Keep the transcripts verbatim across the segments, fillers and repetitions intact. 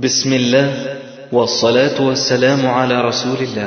بسم الله والصلاة والسلام على رسول الله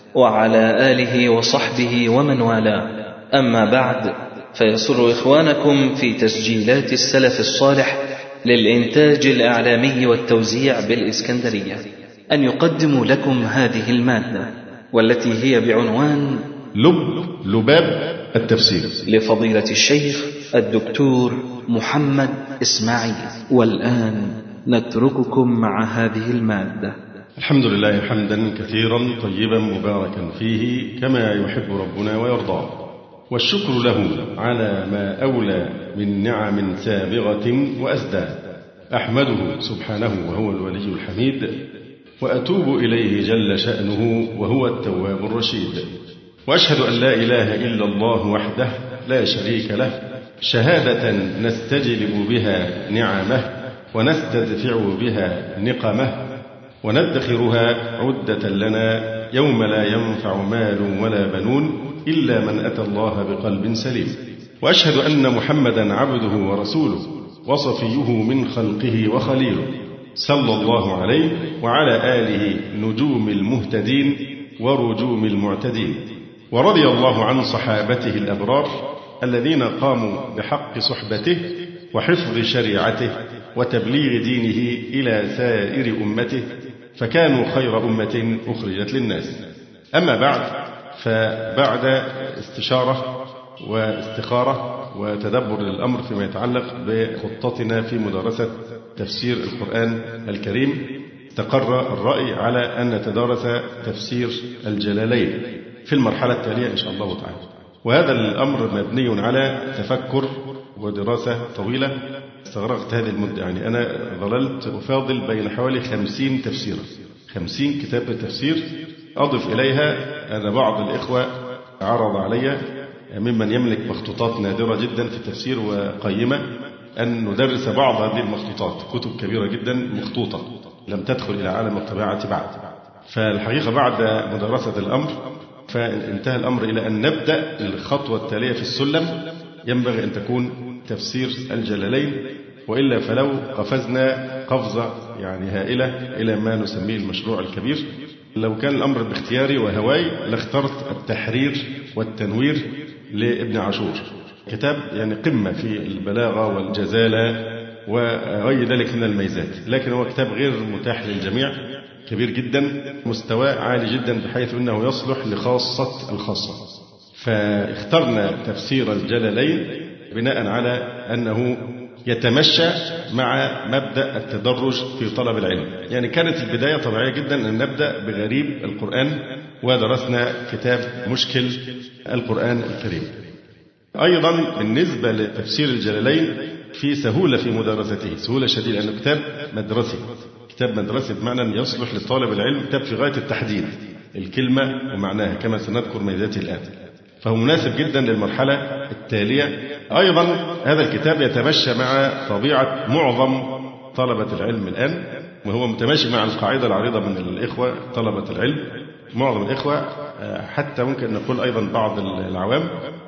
وعلى آله وصحبه ومن والاه، أما بعد، فيسر إخوانكم في تسجيلات السلف الصالح للإنتاج الإعلامي والتوزيع بالإسكندرية أن يقدموا لكم هذه المادة، والتي هي بعنوان لب لباب التفسير لفضيلة الشيخ الدكتور محمد إسماعيل. والآن نترككم مع هذه المادة. الحمد لله حمدا كثيرا طيبا مباركا فيه كما يحب ربنا ويرضى، والشكر له على ما أولى من نعم سابغة وأزدى. أحمده سبحانه وهو الولي الحميد، وأتوب إليه جل شأنه وهو التواب الرشيد، وأشهد أن لا إله إلا الله وحده لا شريك له، شهادة نستجلب بها نعمه ونستدفع بها نقمه وندخرها عدة لنا يوم لا ينفع مال ولا بنون إلا من أتى الله بقلب سليم. وأشهد أن محمدا عبده ورسوله وصفيه من خلقه وخليله، صلى الله عليه وعلى آله نجوم المهتدين ورجوم المعتدين. ورضي الله عن صحابته الأبرار الذين قاموا بحق صحبته وحفظ شريعته وتبليغ دينه إلى سائر أمته، فكانوا خير أمة أخرجت للناس. أما بعد، فبعد استشارة واستخارة وتدبر للأمر فيما يتعلق بخطتنا في مدارسة تفسير القرآن الكريم، استقر الرأي على أن نتدارس تفسير الجلالين في المرحلة التالية إن شاء الله تعالى. وهذا الأمر مبني على تفكر ودراسة طويلة استغرقت هذه المدة. يعني أنا ظللت أفاضل بين حوالي خمسين تفسيرا، خمسين كتاب تفسير. أضف إليها أن بعض الإخوة عرض علي ممن يملك مخطوطات نادرة جدا في التفسير وقيمة أن ندرس بعض هذه المخطوطات، كتب كبيرة جدا مخطوطة لم تدخل إلى عالم الطباعة بعد. فالحقيقة بعد مدرسة الأمر فانتهى الأمر إلى أن نبدأ الخطوة التالية في السلم. ينبغي أن تكون تفسير الجلالين، وإلا فلو قفزنا قفزة يعني هائلة إلى ما نسميه المشروع الكبير. لو كان الأمر باختياري وهواي لاخترت التحرير والتنوير لابن عاشور، كتاب يعني قمة في البلاغة والجزالة وغير ذلك من الميزات، لكن هو كتاب غير متاح للجميع، كبير جدا، مستواه عالي جدا بحيث أنه يصلح لخاصة الخاصة. فاخترنا تفسير الجلالين بناء على أنه يتمشى مع مبدأ التدرج في طلب العلم. يعني كانت البداية طبيعية جدا أن نبدأ بغريب القرآن، ودرسنا كتاب مشكل القرآن الكريم. أيضا بالنسبة لتفسير الجلالين في سهولة في مدارسته، سهولة شديدة، لأنه كتاب مدرسي، كتاب مدرسي بمعنى أن يصلح لطالب العلم، كتاب في غاية التحديد الكلمة ومعناها كما سنذكر ميزاته الآن، فهو مناسب جدا للمرحلة التالية. أيضا هذا الكتاب يتمشى مع طبيعة معظم طلبة العلم الآن، وهو متماشي مع القاعدة العريضة من الإخوة طلبة العلم، معظم الإخوة، حتى ممكن نقول أيضا بعض العوام،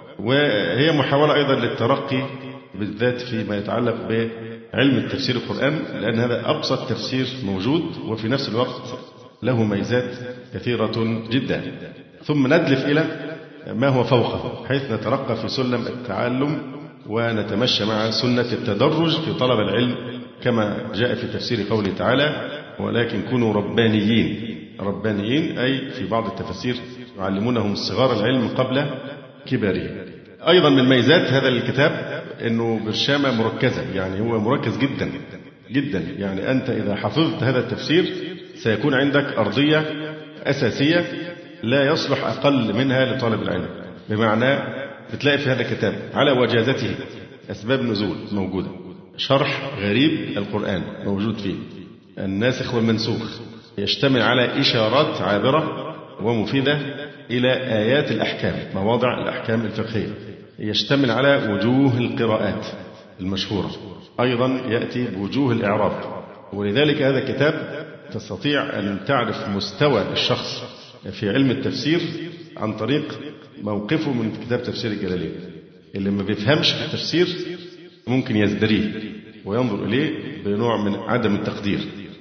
وهي محاولة أيضا للترقي بالذات فيما يتعلق بعلم التفسير القرآن، لأن هذا أبسط تفسير موجود وفي نفس الوقت له ميزات كثيرة جدا. ثم ندلف إلى ما هو فوقه حيث نترقى في سلم التعلم ونتمشى مع سنة التدرج في طلب العلم، كما جاء في تفسير قوله تعالى: ولكن كونوا ربانيين. ربانيين أي في بعض التفسير يعلمونهم صغار العلم قبل كباره. أيضا من ميزات هذا الكتاب أنه برشامة مركزة، يعني هو مركز جدا جدا. يعني أنت إذا حفظت هذا التفسير سيكون عندك أرضية أساسية لا يصلح أقل منها لطالب العلم. بمعنى بتلاقي في هذا الكتاب على وجازته أسباب نزول موجودة، شرح غريب القرآن موجود فيه، الناسخ والمنسوخ، يشتمل على إشارات عابرة ومفيدة إلى آيات الأحكام، مواضع الأحكام الفقهية، يشتمل على وجوه القراءات المشهورة، أيضا يأتي بوجوه الإعراب. ولذلك هذا الكتاب تستطيع أن تعرف مستوى الشخص في علم التفسير عن طريق موقفه من كتاب تفسير الجلالين. اللي ما بيفهمش في التفسير ممكن يزدريه وينظر إليه بنوع من عدم التقدير،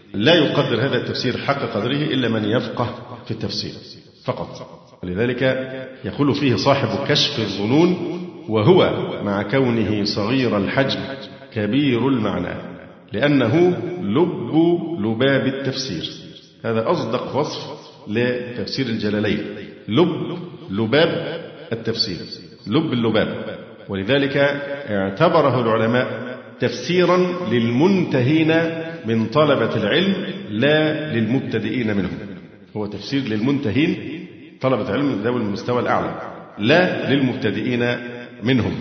لا يقدر هذا التفسير حق قدره إلا من يفقه في التفسير فقط. ولذلك يقول فيه صاحب كشف الظنون: وهو مع كونه صغير الحجم كبير المعنى لأنه لب لباب التفسير. هذا أصدق وصف لتفسير الجلالين، لب لباب التفسير، لب اللباب. ولذلك اعتبره العلماء تفسيرا للمنتهين من طلبة العلم لا للمبتدئين منهم. هو تفسير للمنتهين طلبة العلم ذوي المستوى الأعلى لا للمبتدئين منهم،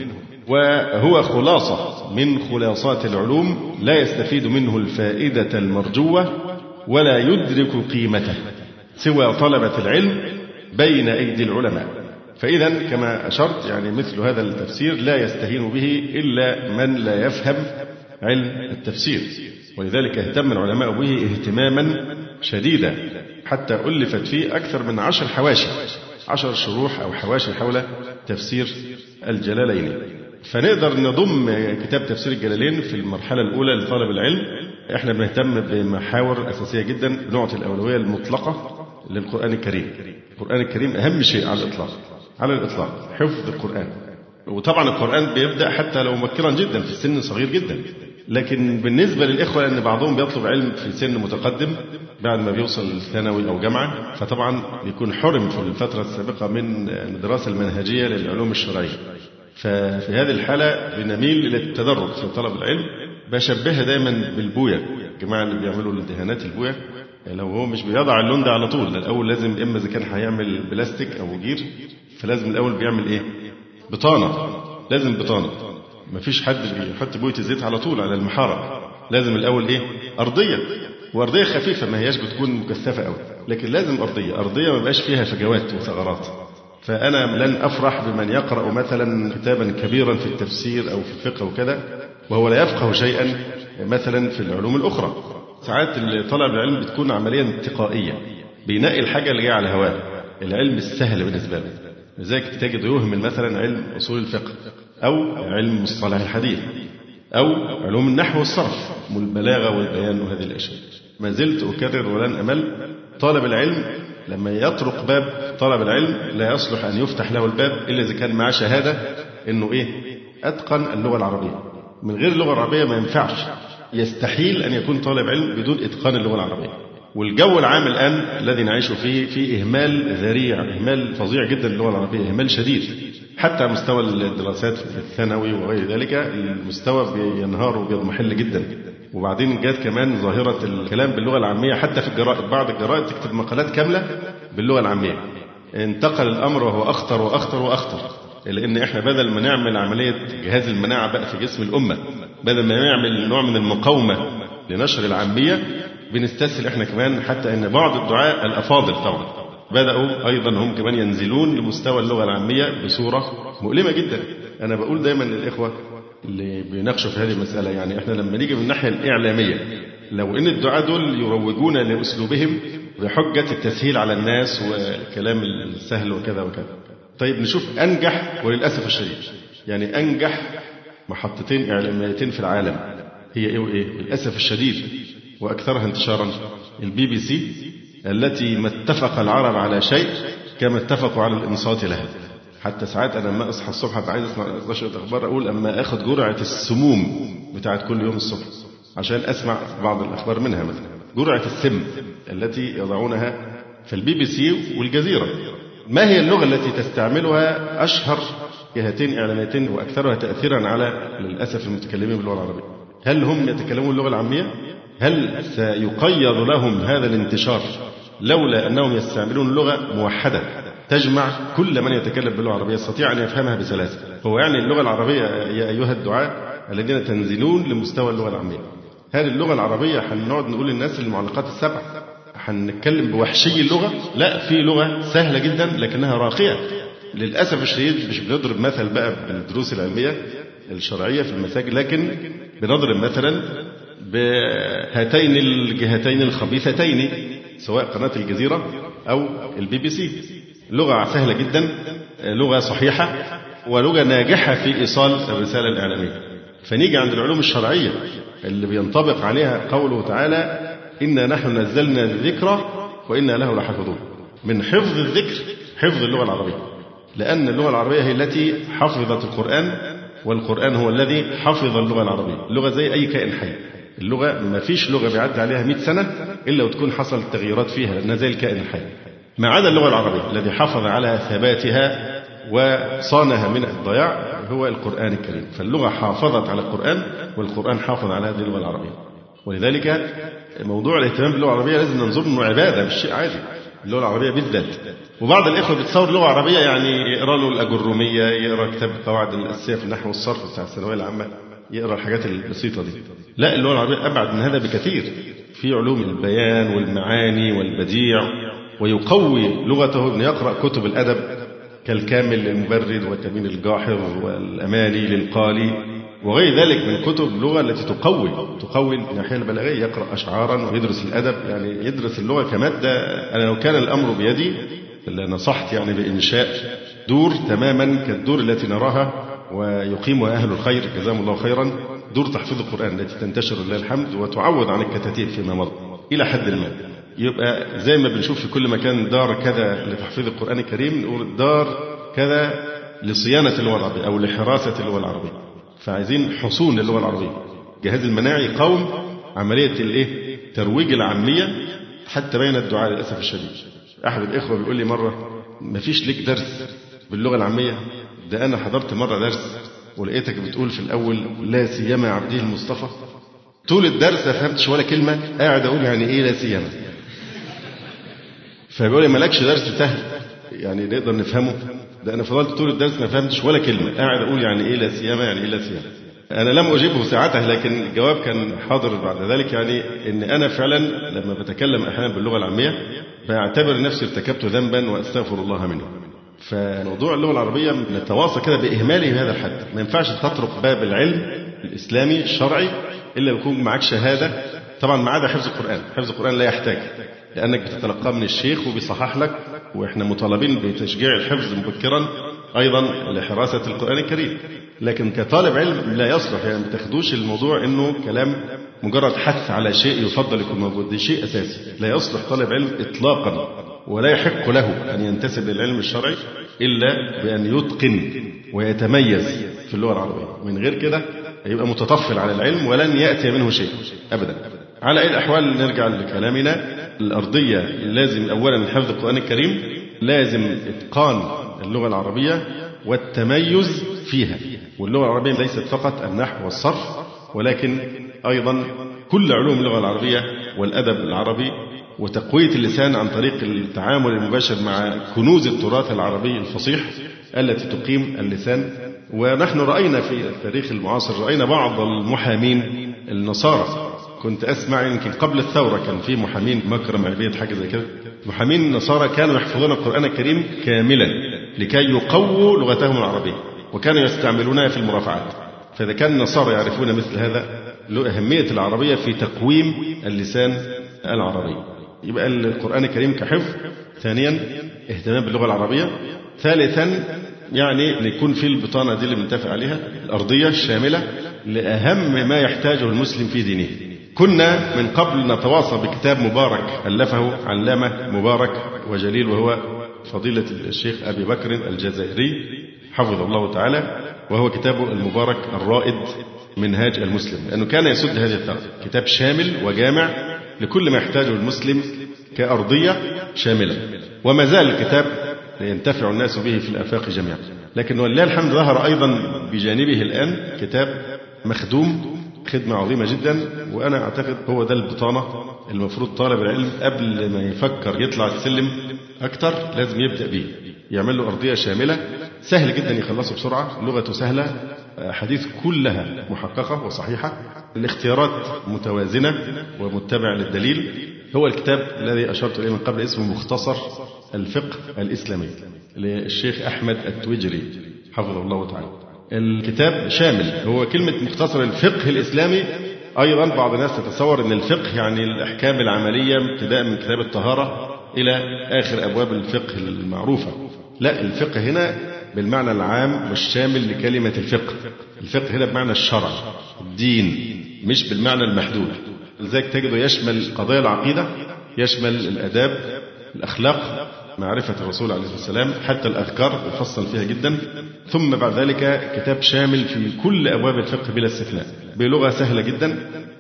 وهو خلاصة من خلاصات العلوم لا يستفيد منه الفائدة المرجوة ولا يدرك قيمته سوى طلبة العلم بين أيدي العلماء. فإذا كما أشرت يعني مثل هذا التفسير لا يستهين به إلا من لا يفهم علم التفسير، ولذلك اهتم العلماء به اهتماما شديدا حتى ألفت فيه أكثر من عشر حواشي، عشر شروح أو حواشي حول تفسير الجلالين. فنقدر نضم كتاب تفسير الجلالين في المرحلة الأولى لطالب العلم. احنا بنهتم بمحاور أساسية جدا، نعطي الأولوية المطلقة للقرآن الكريم. القرآن الكريم أهم شيء على الإطلاق، على الإطلاق حفظ القرآن. وطبعا القرآن بيبدأ حتى لو مبكرا جدا في السن صغير جدا، لكن بالنسبة للإخوة أن بعضهم بيطلب علم في سن متقدم بعد ما بيوصل ثانوي أو جامعة، فطبعا بيكون حرم في الفترة السابقة من الدراسة المنهجية للعلوم الشرعية. ففي هذه الحالة بنميل إلى التدرج في طلب العلم. بشبهها دايما بالبوية، الجماعة اللي بيعملوا الدهانات البوية، لو هو مش بيضع اللون ده على طول، الأول لازم إما إذا كان هيعمل بلاستيك أو جير فلازم الأول بيعمل إيه؟ بطانة، لازم بطانة. مفيش حد بيحط بوية الزيت على طول على المحارة، لازم الأول إيه؟ أرضية، وأرضية خفيفة ما هياش بتكون مكثفة أوي، لكن لازم أرضية، أرضية ما بقاش فيها فجوات وثغرات. فأنا لن أفرح بمن يقرأ مثلا كتابا كبيرا في التفسير أو في الفقه وكذا وهو لا يفقه شيئا مثلا في العلوم الأخرى. ساعات طلب العلم بتكون عملية انتقائية، بينقي الحاجة اللي جاية على هواه، العلم السهل بالنسبة له. لذلك تجد يهمل مثلا علم أصول الفقه أو علم مصطلح الحديث أو علوم النحو والصرف والبلاغة والبيان وهذه الأشياء. ما زلت أكرر ولن أمل، طالب العلم لما يطرق باب طلب العلم لا يصلح أن يفتح له الباب إلا إذا كان معه شهادة إنه إيه؟ أتقن اللغة العربية. من غير اللغة العربية ما ينفعش، يستحيل أن يكون طالب علم بدون إتقان اللغة العربية. والجو العام الآن الذي نعيش فيه فيه إهمال ذريع، إهمال فظيع جدا للغة العربية، إهمال شديد حتى على مستوى الدراسات في الثانوي وغير ذلك. المستوى بينهار وبيضمحل جدا. وبعدين جات كمان ظاهرة الكلام باللغة العامية حتى في الجرائد، بعض الجرائد تكتب مقالات كاملة باللغة العامية. انتقل الأمر وهو أخطر وأخطر وأخطر، لأن إحنا بدل ما نعمل عملية جهاز المناعة بقى في جسم الأمة، بدل ما نعمل نوع من المقاومة لنشر العامية، بنستسهل إحنا كمان حتى أن بعض الدعاء الأفاضل طبعا بدأوا أيضا هم كمان ينزلون لمستوى اللغة العامية بصورة مؤلمة جدا. أنا بقول دايما للإخوة اللي بيناقشوا في هذه المسألة، يعني إحنا لما نيجي من الناحية الإعلامية، لو إن الدعاء دول يروجون لأسلوبهم بحجة التسهيل على الناس والكلام السهل وكذا وكذا، طيب نشوف أنجح، وللأسف الشديد يعني أنجح محطتين إعلاميتين في العالم هي إيه وإيه للأسف الشديد وأكثرها انتشارا، البي بي سي التي ما اتفق العرب على شيء كما اتفقوا على الإنصات لها. حتى ساعات أنا لما أصحى الصبح عايز أسمع نشرة أخبار أقول أما أخذ جرعة السموم بتاعت كل يوم الصبح عشان أسمع بعض الأخبار منها، مثلا جرعة السم التي يضعونها في البي بي سي والجزيرة. ما هي اللغة التي تستعملها أشهر جهتين إعلاميتين وأكثرها تأثيرا على للأسف المتكلمين باللغة العربية؟ هل هم يتكلمون اللغة العامية؟ هل سيقيض لهم هذا الانتشار لولا أنهم يستعملون لغة موحدة تجمع كل من يتكلم باللغة العربية يستطيع أن يفهمها بسلاسة؟ هو يعني اللغة العربية يا أيها الدعاء الذين تنزلون لمستوى اللغة العامية، هل اللغة العربية هنقعد نقول للناس المعلقات السبع هنتكلم بوحشي اللغة؟ لا، في لغة سهلة جدا لكنها راقية. للأسف الشديد مش بنضرب مثل بقى بالدروس العلمية الشرعية في المساجد، لكن بنضرب مثلا بهاتين الجهتين الخبيثتين سواء قناة الجزيرة أو البي بي سي. لغة سهلة جدا، لغة صحيحة، ولغة ناجحة في إيصال الرسالة الإعلامية. فنيجي عند العلوم الشرعية اللي بينطبق عليها قوله تعالى إنا نحن نزلنا الذكر وإنا له لحافظون. من حفظ الذكر حفظ اللغة العربية، لأن اللغة العربية هي التي حفظت القرآن، والقرآن هو الذي حفظ اللغة العربية. اللغة زي أي كائن حي، اللغة ما فيش لغة بيعدي عليها مئة سنة إلا وتكون حصل تغييرات فيها، لأنها زي الكائن الحي، ما عدا اللغة العربية الذي حافظ على ثباتها وصانها من الضياع هو القرآن الكريم. فاللغة حافظت على القرآن، والقرآن حافظ على هذه اللغة العربية. ولذلك موضوع الاهتمام باللغة العربية لازم ننظر إنه عبادة مش شيء عادي، اللغة العربية بالذات. وبعض الإخوة بيتصور اللغة العربية يعني يقرأ له الأجرومية، يقرأ كتاب قواعد الأساسية في النحو والصرف بتاع الثانوية العامة، يقرأ الحاجات البسيطة دي. لا، اللغة العربية أبعد من هذا بكثير، في علوم البيان والمعاني والبديع، ويقوي لغته أن يقرأ كتب الأدب كالكامل للمبرد وتميم الجاحظ والأمالي للقالي وغير ذلك من كتب اللغة التي تقوي تقوي الناحية البلاغية، يقرأ أشعارا ويدرس الأدب، يعني يدرس اللغة كمادة. أنا لو كان الأمر بيدي نصحت يعني بإنشاء دور تماما كالدور التي نراها ويقيمها أهل الخير جزاهم الله خيرا، دور تحفيظ القرآن التي تنتشر لله الحمد وتعوض عن الكتاتيب فيما مضى إلى حد ما. يبقى زي ما بنشوف في كل مكان دار كذا لتحفيظ القرآن الكريم، نقول دار كذا لصيانة اللغة العربية أو لحراسة اللغة العربية. فعايزين حصون للغة العربية. جهاز المناعي قوم عملية الايه ترويج العامية حتى بين الدعاء للأسف الشديد. أحد الإخوة بيقول لي مرة ما فيش ليك درس باللغة العامية؟ ده أنا حضرت مرة درس ولقيتك بتقول في الأول لا سيما عبده المصطفى، طول الدرس ما فهمتش ولا كلمة، قاعد أقول يعني إيه لا سيما. فبيقول لي مالكش درس سهل يعني نقدر نفهمه؟ ده أنا فضلت طول الدرس ما فهمتش ولا كلمة، قاعد أقول يعني إيه لا سيما يعني إيه لا سيما. أنا لم أجيبه ساعتها، لكن الجواب كان حاضر بعد ذلك، يعني إن أنا فعلا لما بتكلم أحيانا باللغة العامية بعتبر نفسي ارتكبت ذنبا وأستغفر الله منه. فموضوع اللغة العربية نتواصل كده بإهماله بهذا الحد. ما ينفعش تطرق باب العلم الإسلامي الشرعي إلا بيكون معك شهادة، طبعا ما عدا حفظ القرآن. حفظ القرآن لا يحتاج، لأنك بتتلقاه من الشيخ وبيصحح لك، وإحنا مطالبين بتشجيع الحفظ مبكرا أيضا لحراسة القرآن الكريم. لكن كطالب علم لا يصلح، يعني ما تاخدوش الموضوع إنه كلام مجرد حث على شيء يفضل يكون موجود، دي شيء أساسي. لا يصلح طالب علم إطلاقا، ولا يحق له أن ينتسب للعلم الشرعي إلا بأن يتقن ويتميز في اللغة العربية. من غير كده يبقى متطفل على العلم ولن يأتي منه شيء أبدا. على أي الأحوال نرجع لكلامنا. الأرضية لازم أولا حفظ القرآن الكريم، لازم إتقان اللغة العربية والتميز فيها. واللغة العربية ليست فقط النحو والصرف، ولكن أيضا كل علوم اللغة العربية والأدب العربي، وتقوية اللسان عن طريق التعامل المباشر مع كنوز التراث العربي الفصيح التي تقيم اللسان. ونحن رأينا في التاريخ المعاصر، رأينا بعض المحامين النصارى، كنت أسمع يمكن قبل الثورة كان في محامين مكرم عبيد حاجة زي كده، محامين النصارى كانوا يحفظون القرآن الكريم كاملا لكي يقووا لغتهم العربية، وكانوا يستعملونها في المرافعات. فإذا كان النصارى يعرفون مثل هذا، له أهمية العربية في تقويم اللسان العربي. يبقى القرآن الكريم كحفظ. ثانيا اهتمام باللغة العربية. ثالثا يعني أن يكون في البطانة دي اللي بنتفق عليها الأرضية الشاملة لأهم ما يحتاجه المسلم في دينه. كنا من قبل نتواصى بكتاب مبارك ألفه علامة مبارك وجليل، وهو فضيلة الشيخ أبي بكر الجزائري حفظه الله تعالى، وهو كتابه المبارك الرائد منهاج المسلم، لأنه كان يسد هذه الثغرة. كتاب شامل وجامع لكل ما يحتاجه المسلم كأرضية شاملة، وما زال الكتاب ينتفع الناس به في الآفاق جميعا. لكن ولله الحمد ظهر أيضا بجانبه الآن كتاب مخدوم، خدمة عظيمة جدا، وأنا أعتقد هو ده البطانة المفروض طالب العلم قبل ما يفكر يطلع السلم أكتر لازم يبدأ به، يعمل له أرضية شاملة. سهل جدا يخلصه بسرعة، لغته سهلة، حديث كلها محققة وصحيحة، الاختيارات متوازنة ومتبع للدليل. هو الكتاب الذي أشرت إليه من قبل اسمه مختصر الفقه الإسلامي للشيخ أحمد التويجري حفظه الله تعالى. الكتاب شامل، هو كلمة مختصر الفقه الإسلامي. أيضا بعض الناس تتصور أن الفقه يعني الأحكام العملية ابتداء من كتاب الطهارة إلى آخر أبواب الفقه المعروفة. لا، الفقه هنا بالمعنى العام والشامل لكلمة الفقه. الفقه هنا بمعنى الشرع، الدين، مش بالمعنى المحدود. لذلك تجده يشمل قضايا العقيدة، يشمل الآداب، الأخلاق، معرفة الرسول عليه الصلاة والسلام، حتى الأذكار يفصل فيها جدا. ثم بعد ذلك كتاب شامل في كل أبواب الفقه بلا استثناء بلغة سهلة جدا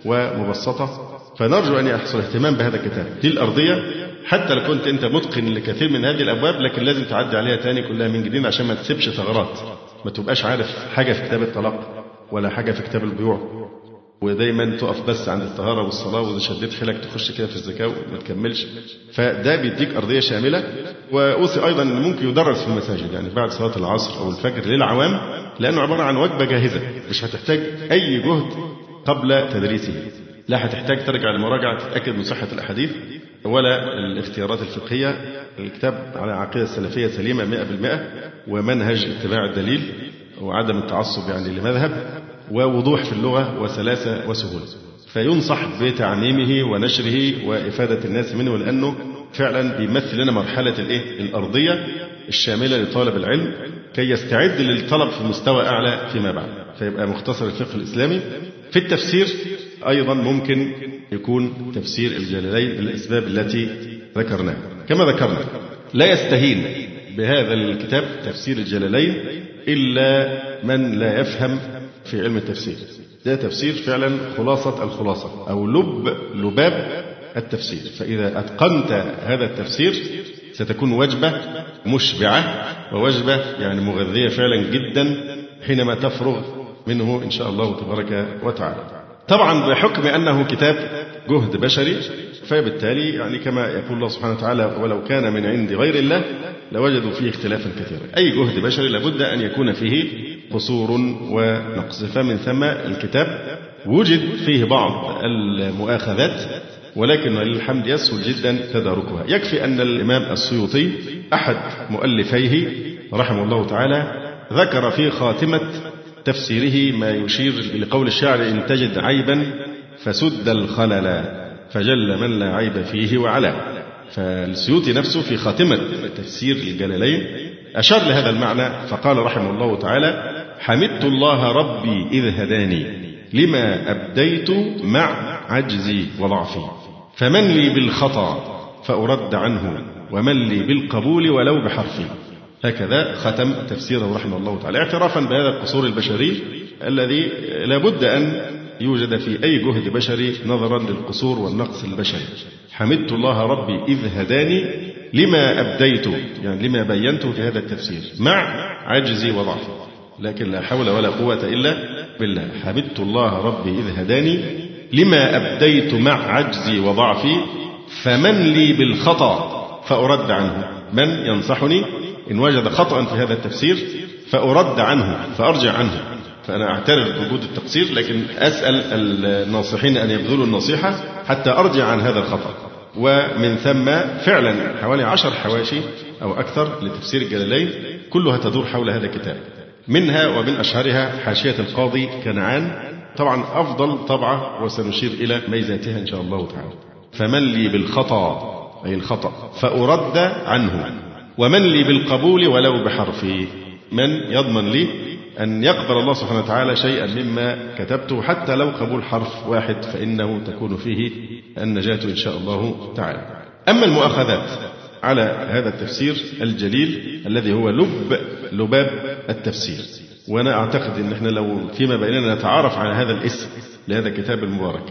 ومبسطة. فنرجو أن يحصل اهتمام بهذا الكتاب. دي الأرضية، حتى لو كنت أنت متقن لكثير من هذه الأبواب لكن لازم تعدي عليها تاني كلها من جديد عشان ما تسيبش ثغرات، ما تبقاش عارف حاجة في كتاب الطلاق ولا حاجة في كتاب البيوع، ودايما تقف بس عند الطهارة والصلاة، وإذا شديت حيلك تخش كده في الزكاة وما تكملش. فده بيديك أرضية شاملة. وأوصي أيضا أن ممكن يدرس في المساجد يعني بعد صلاة العصر أو الفجر للعوام، لأنه عبارة عن وجبة جاهزة، مش هتحتاج أي جهد قبل تدريسه، لا هتحتاج ترجع لمراجعة تتأكد من صحة الأحاديث ولا الاختيارات الفقهية. الكتاب على عقيدة السلفية سليمة مئة بالمئة، ومنهج اتباع الدليل وعدم التعصب يعني لمذهب، ووضوح في اللغة وسلاسة وسهولة. فينصح بتعميمه ونشره وإفادة الناس منه، لأنه فعلا بيمثل لنا مرحلة الإيه؟ الأرضية الشاملة لطالب العلم كي يستعد للطلب في مستوى أعلى فيما بعد. فيبقى مختصر الفقه الإسلامي. في التفسير أيضا ممكن يكون تفسير الجلالين للأسباب التي ذكرناها. كما ذكرنا لا يستهين بهذا الكتاب تفسير الجلالين إلا من لا يفهم في علم التفسير. ده تفسير فعلا خلاصة الخلاصة أو لب لباب التفسير. فإذا أتقنت هذا التفسير ستكون وجبة مشبعة ووجبة يعني مغذية فعلا جدا حينما تفرغ منه إن شاء الله تبارك وتعالى. طبعا بحكم أنه كتاب جهد بشري فبالتالي يعني كما يقول الله سبحانه وتعالى ولو كان من عند غير الله لوجدوا فيه اختلافا كثيرا. أي جهد بشري لابد أن يكون فيه قصور ونقص. فمن ثم الكتاب وجد فيه بعض المؤاخذات ولكن للحمد يسهل جدا تداركها. يكفي أن الإمام السيوطي أحد مؤلفيه رحمه الله تعالى ذكر في خاتمة تفسيره ما يشير لقول الشاعر إن تجد عيبا فسد الخلل فجل من لا عيب فيه وعلا. فالسيوطي نفسه في خاتمة تفسير الجلالين أشار لهذا المعنى فقال رحمه الله تعالى حمدت الله ربي إذ هداني لما أبديت مع عجزي وضعفي فمن لي بالخطأ فأرد عنه ومن لي بالقبول ولو بحرفي. هكذا ختم تفسيره رحمه الله تعالى اعترافا بهذا القصور البشري الذي لابد أن يوجد في أي جهد بشري نظرا للقصور والنقص البشري. حمدت الله ربي إذ هداني لما أبديت يعني لما بينته في هذا التفسير مع عجزي وضعفي، لكن لا حول ولا قوة إلا بالله. حمدت الله ربي إذ هداني لما أبديت مع عجزي وضعفي فمن لي بالخطأ فأرد عنه. من ينصحني إن وجد خطأ في هذا التفسير فأرد عنه فأرجع عنه. فأنا أعترف بوجود التقصير لكن أسأل الناصحين أن يبذلوا النصيحة حتى أرجع عن هذا الخطأ. ومن ثم فعلا حوالي عشر حواشي أو أكثر لتفسير الجلالين كلها تدور حول هذا الكتاب. منها ومن أشهرها حاشية القاضي كنعان، طبعا أفضل طبعة وسنشير إلى ميزاتها إن شاء الله تعالى. فمن لي بالخطأ أي الخطأ فأرد عنه ومن لي بالقبول ولو بحرفي. من يضمن لي أن يقبل الله سبحانه وتعالى شيئا مما كتبته حتى لو قبول حرف واحد فإنه تكون فيه النجاة إن شاء الله تعالى. أما المؤاخذات على هذا التفسير الجليل الذي هو لب لباب التفسير، وأنا أعتقد أن احنا لو فيما بيننا نتعارف على هذا الاسم لهذا الكتاب المبارك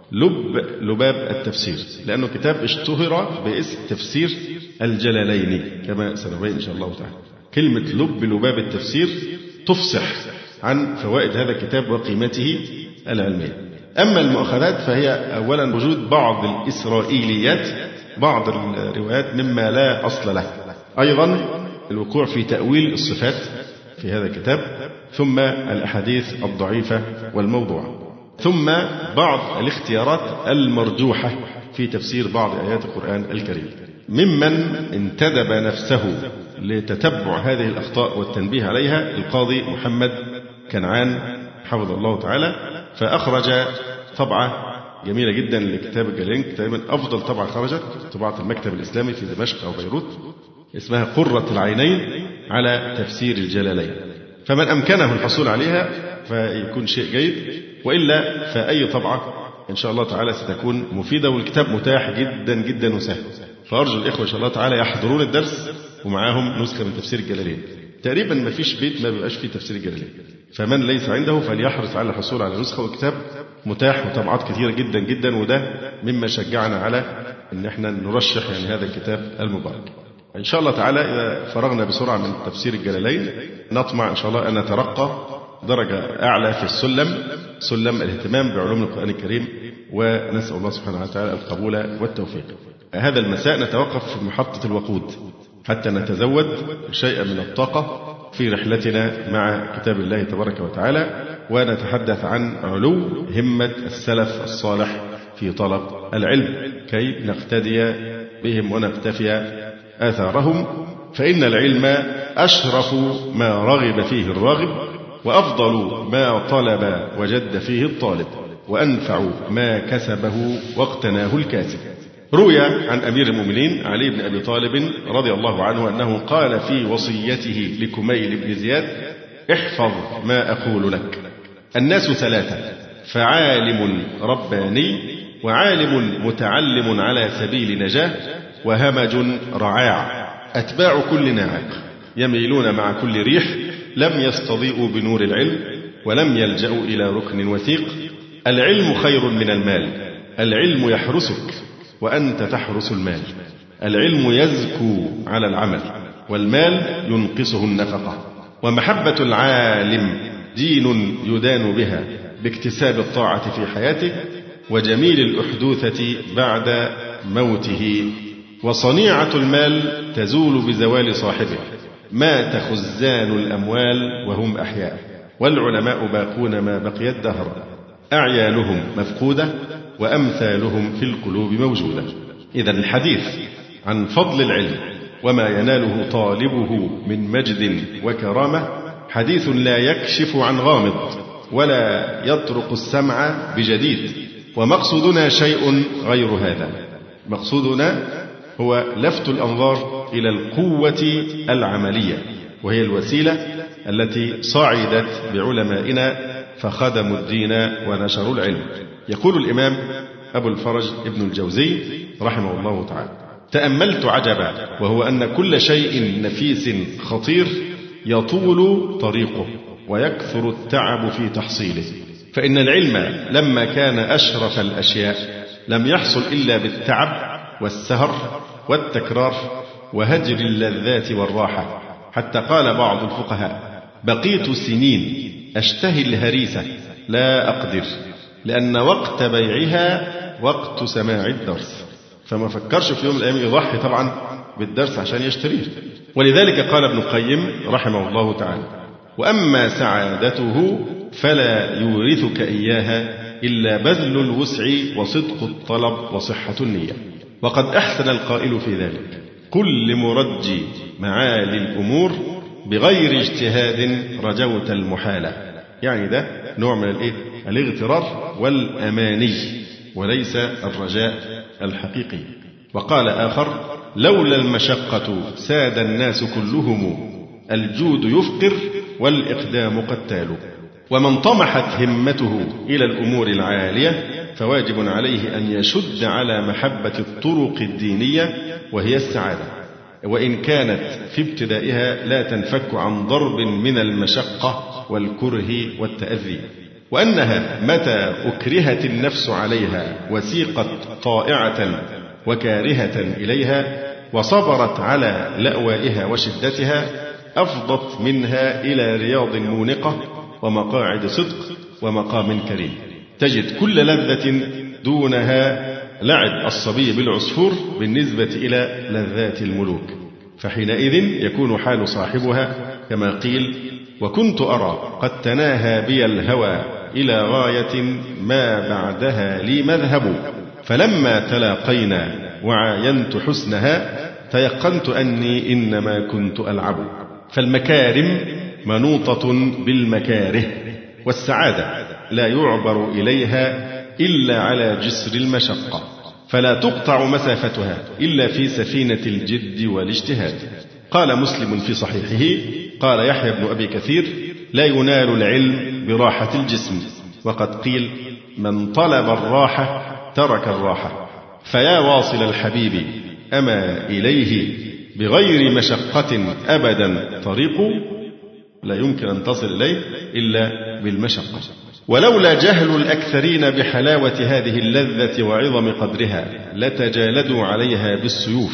لب لباب التفسير، لأنه كتاب اشتهر باسم تفسير الجلالين كما سنبين إن شاء الله تعالى. كلمة لب لباب التفسير تفصح عن فوائد هذا الكتاب وقيمته العلمية. أما المؤاخذات فهي أولا وجود بعض الإسرائيليات بعض الروايات مما لا أصل له، أيضا الوقوع في تأويل الصفات في هذا الكتاب، ثم الأحاديث الضعيفة والموضوعة، ثم بعض الاختيارات المرجوحة في تفسير بعض آيات القرآن الكريم. ممن انتدب نفسه لتتبع هذه الأخطاء والتنبيه عليها القاضي محمد كنعان حفظه الله تعالى، فأخرج طبعة جميلة جدا لكتاب الجلالين، تقريبا أفضل طبعة خرجت طبعة المكتب الإسلامي في دمشق أو بيروت، اسمها قرة العينين على تفسير الجلالين. فمن أمكنه الحصول عليها فيكون شيء جيد، وإلا فأي طبعة إن شاء الله تعالى ستكون مفيدة، والكتاب متاح جدا جدا وسهل. فأرجو الإخوة إن شاء الله تعالى يحضرون الدرس ومعاهم نسخة من تفسير الجلالين. تقريبا ما فيش بيت ما بيبقاش فيه تفسير الجلالين، فمن ليس عنده فليحرص على الحصول على نسخة، والكتاب متاح وطبعات كثيرة جدا جدا، وده مما شجعنا على ان احنا نرشح يعني هذا الكتاب المبارك. ان شاء الله تعالى اذا فرغنا بسرعة من تفسير الجلالين نطمع ان شاء الله ان نترقى درجة اعلى في السلم، سلم الاهتمام بعلوم القرآن الكريم، ونسأل الله سبحانه وتعالى القبول والتوفيق. هذا المساء نتوقف في محطة الوقود حتى نتزود شيئا من الطاقة في رحلتنا مع كتاب الله تبارك وتعالى، ونتحدث عن علو همة السلف الصالح في طلب العلم كي نقتدي بهم ونقتفي آثارهم. فإن العلم أشرف ما رغب فيه الراغب، وأفضل ما طلب وجد فيه الطالب، وأنفع ما كسبه واقتناه الكاسب. روي عن أمير المؤمنين علي بن أبي طالب رضي الله عنه أنه قال في وصيته لكميل بن زياد: احفظ ما أقول لك، الناس ثلاثة، فعالم رباني، وعالم متعلم على سبيل نجاة، وهمج رعاع، أتباع كل ناعق، يميلون مع كل ريح، لم يستضيئوا بنور العلم، ولم يلجأوا إلى ركن وثيق. العلم خير من المال، العلم يحرسك وأنت تحرس المال، العلم يزكو على العمل، والمال ينقصه النفقة، ومحبة العالم دين يدان بها باكتساب الطاعة في حياته، وجميل الأحدوثة بعد موته، وصنيعة المال تزول بزوال صاحبه، مات خزان الأموال وهم أحياء، والعلماء باقون ما بقي الدهر، أعيانهم مفقودة وأمثالهم في القلوب موجودة. إذن الحديث عن فضل العلم وما يناله طالبه من مجد وكرامة حديث لا يكشف عن غامض ولا يطرق السمع بجديد، ومقصودنا شيء غير هذا. مقصودنا هو لفت الأنظار إلى القوة العملية، وهي الوسيلة التي صعدت بعلمائنا فخدموا الدين ونشروا العلم. يقول الإمام أبو الفرج ابن الجوزي رحمه الله تعالى: تأملت عجبا، وهو أن كل شيء نفيس خطير يطول طريقه ويكثر التعب في تحصيله، فإن العلم لما كان أشرف الأشياء لم يحصل إلا بالتعب والسهر والتكرار وهجر اللذات والراحة، حتى قال بعض الفقهاء: بقيت سنين أشتهي الهريسة لا أقدر، لأن وقت بيعها وقت سماع الدرس. فما فكرش في يوم من الأيام يضحي طبعا بالدرس عشان يشتريه. ولذلك قال ابن القيم رحمه الله تعالى: وأما سعادته فلا يورثك إياها إلا بذل الوسع وصدق الطلب وصحة النية. وقد أحسن القائل في ذلك: قل لمرجي معالي الأمور بغير اجتهاد رجوت المحالة. يعني ده نوع من الإيه؟ الاغترار والأماني، وليس الرجاء الحقيقي. وقال آخر: لولا المشقة ساد الناس كلهم، الجود يفقر والإقدام قتال. ومن طمحت همته إلى الأمور العالية فواجب عليه أن يشد على محبة الطرق الدينية، وهي السعادة، وإن كانت في ابتدائها لا تنفك عن ضرب من المشقة والكره والتأذي، وأنها متى أكرهت النفس عليها وسيقت طائعة وكارهة إليها وصبرت على لأوائها وشدتها أفضت منها إلى رياض مونقة ومقاعد صدق ومقام كريم، تجد كل لذة دونها لعب الصبي بالعصفور بالنسبة إلى لذات الملوك. فحينئذ يكون حال صاحبها كما قيل: وكنت أرى قد تناهى بي الهوى إلى غاية ما بعدها لي مذهب، فلما تلاقينا وعاينت حسنها تيقنت أني إنما كنت ألعب. فالمكارم منوطة بالمكاره، والسعادة لا يعبر إليها إلا على جسر المشقة، فلا تقطع مسافتها إلا في سفينة الجد والاجتهاد. قال مسلم في صحيحه: قال يحيى بن أبي كثير: لا ينال العلم براحة الجسم، وقد قيل: من طلب الراحة ترك الراحة. فيا واصل الحبيب أما إليه بغير مشقة أبدا طريق، لا يمكن أن تصل إليه إلا بالمشقة. ولولا جهل الأكثرين بحلاوة هذه اللذة وعظم قدرها لتجالدوا عليها بالسيوف،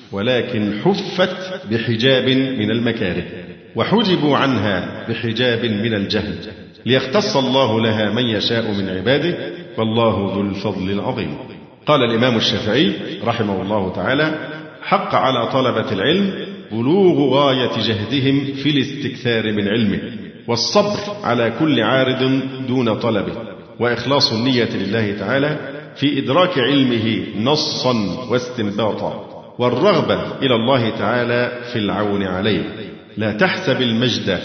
ولكن حفت بحجاب من المكاره، وحجبوا عنها بحجاب من الجهل، ليختص الله لها من يشاء من عباده، والله ذو الفضل العظيم. قال الإمام الشافعي رحمه الله تعالى: حق على طلبة العلم بلوغ غاية جهدهم في الاستكثار من علمه، والصبر على كل عارض دون طلبه، وإخلاص النية لله تعالى في إدراك علمه نصا واستنباطا، والرغبة إلى الله تعالى في العون عليه. لا تحسب المجد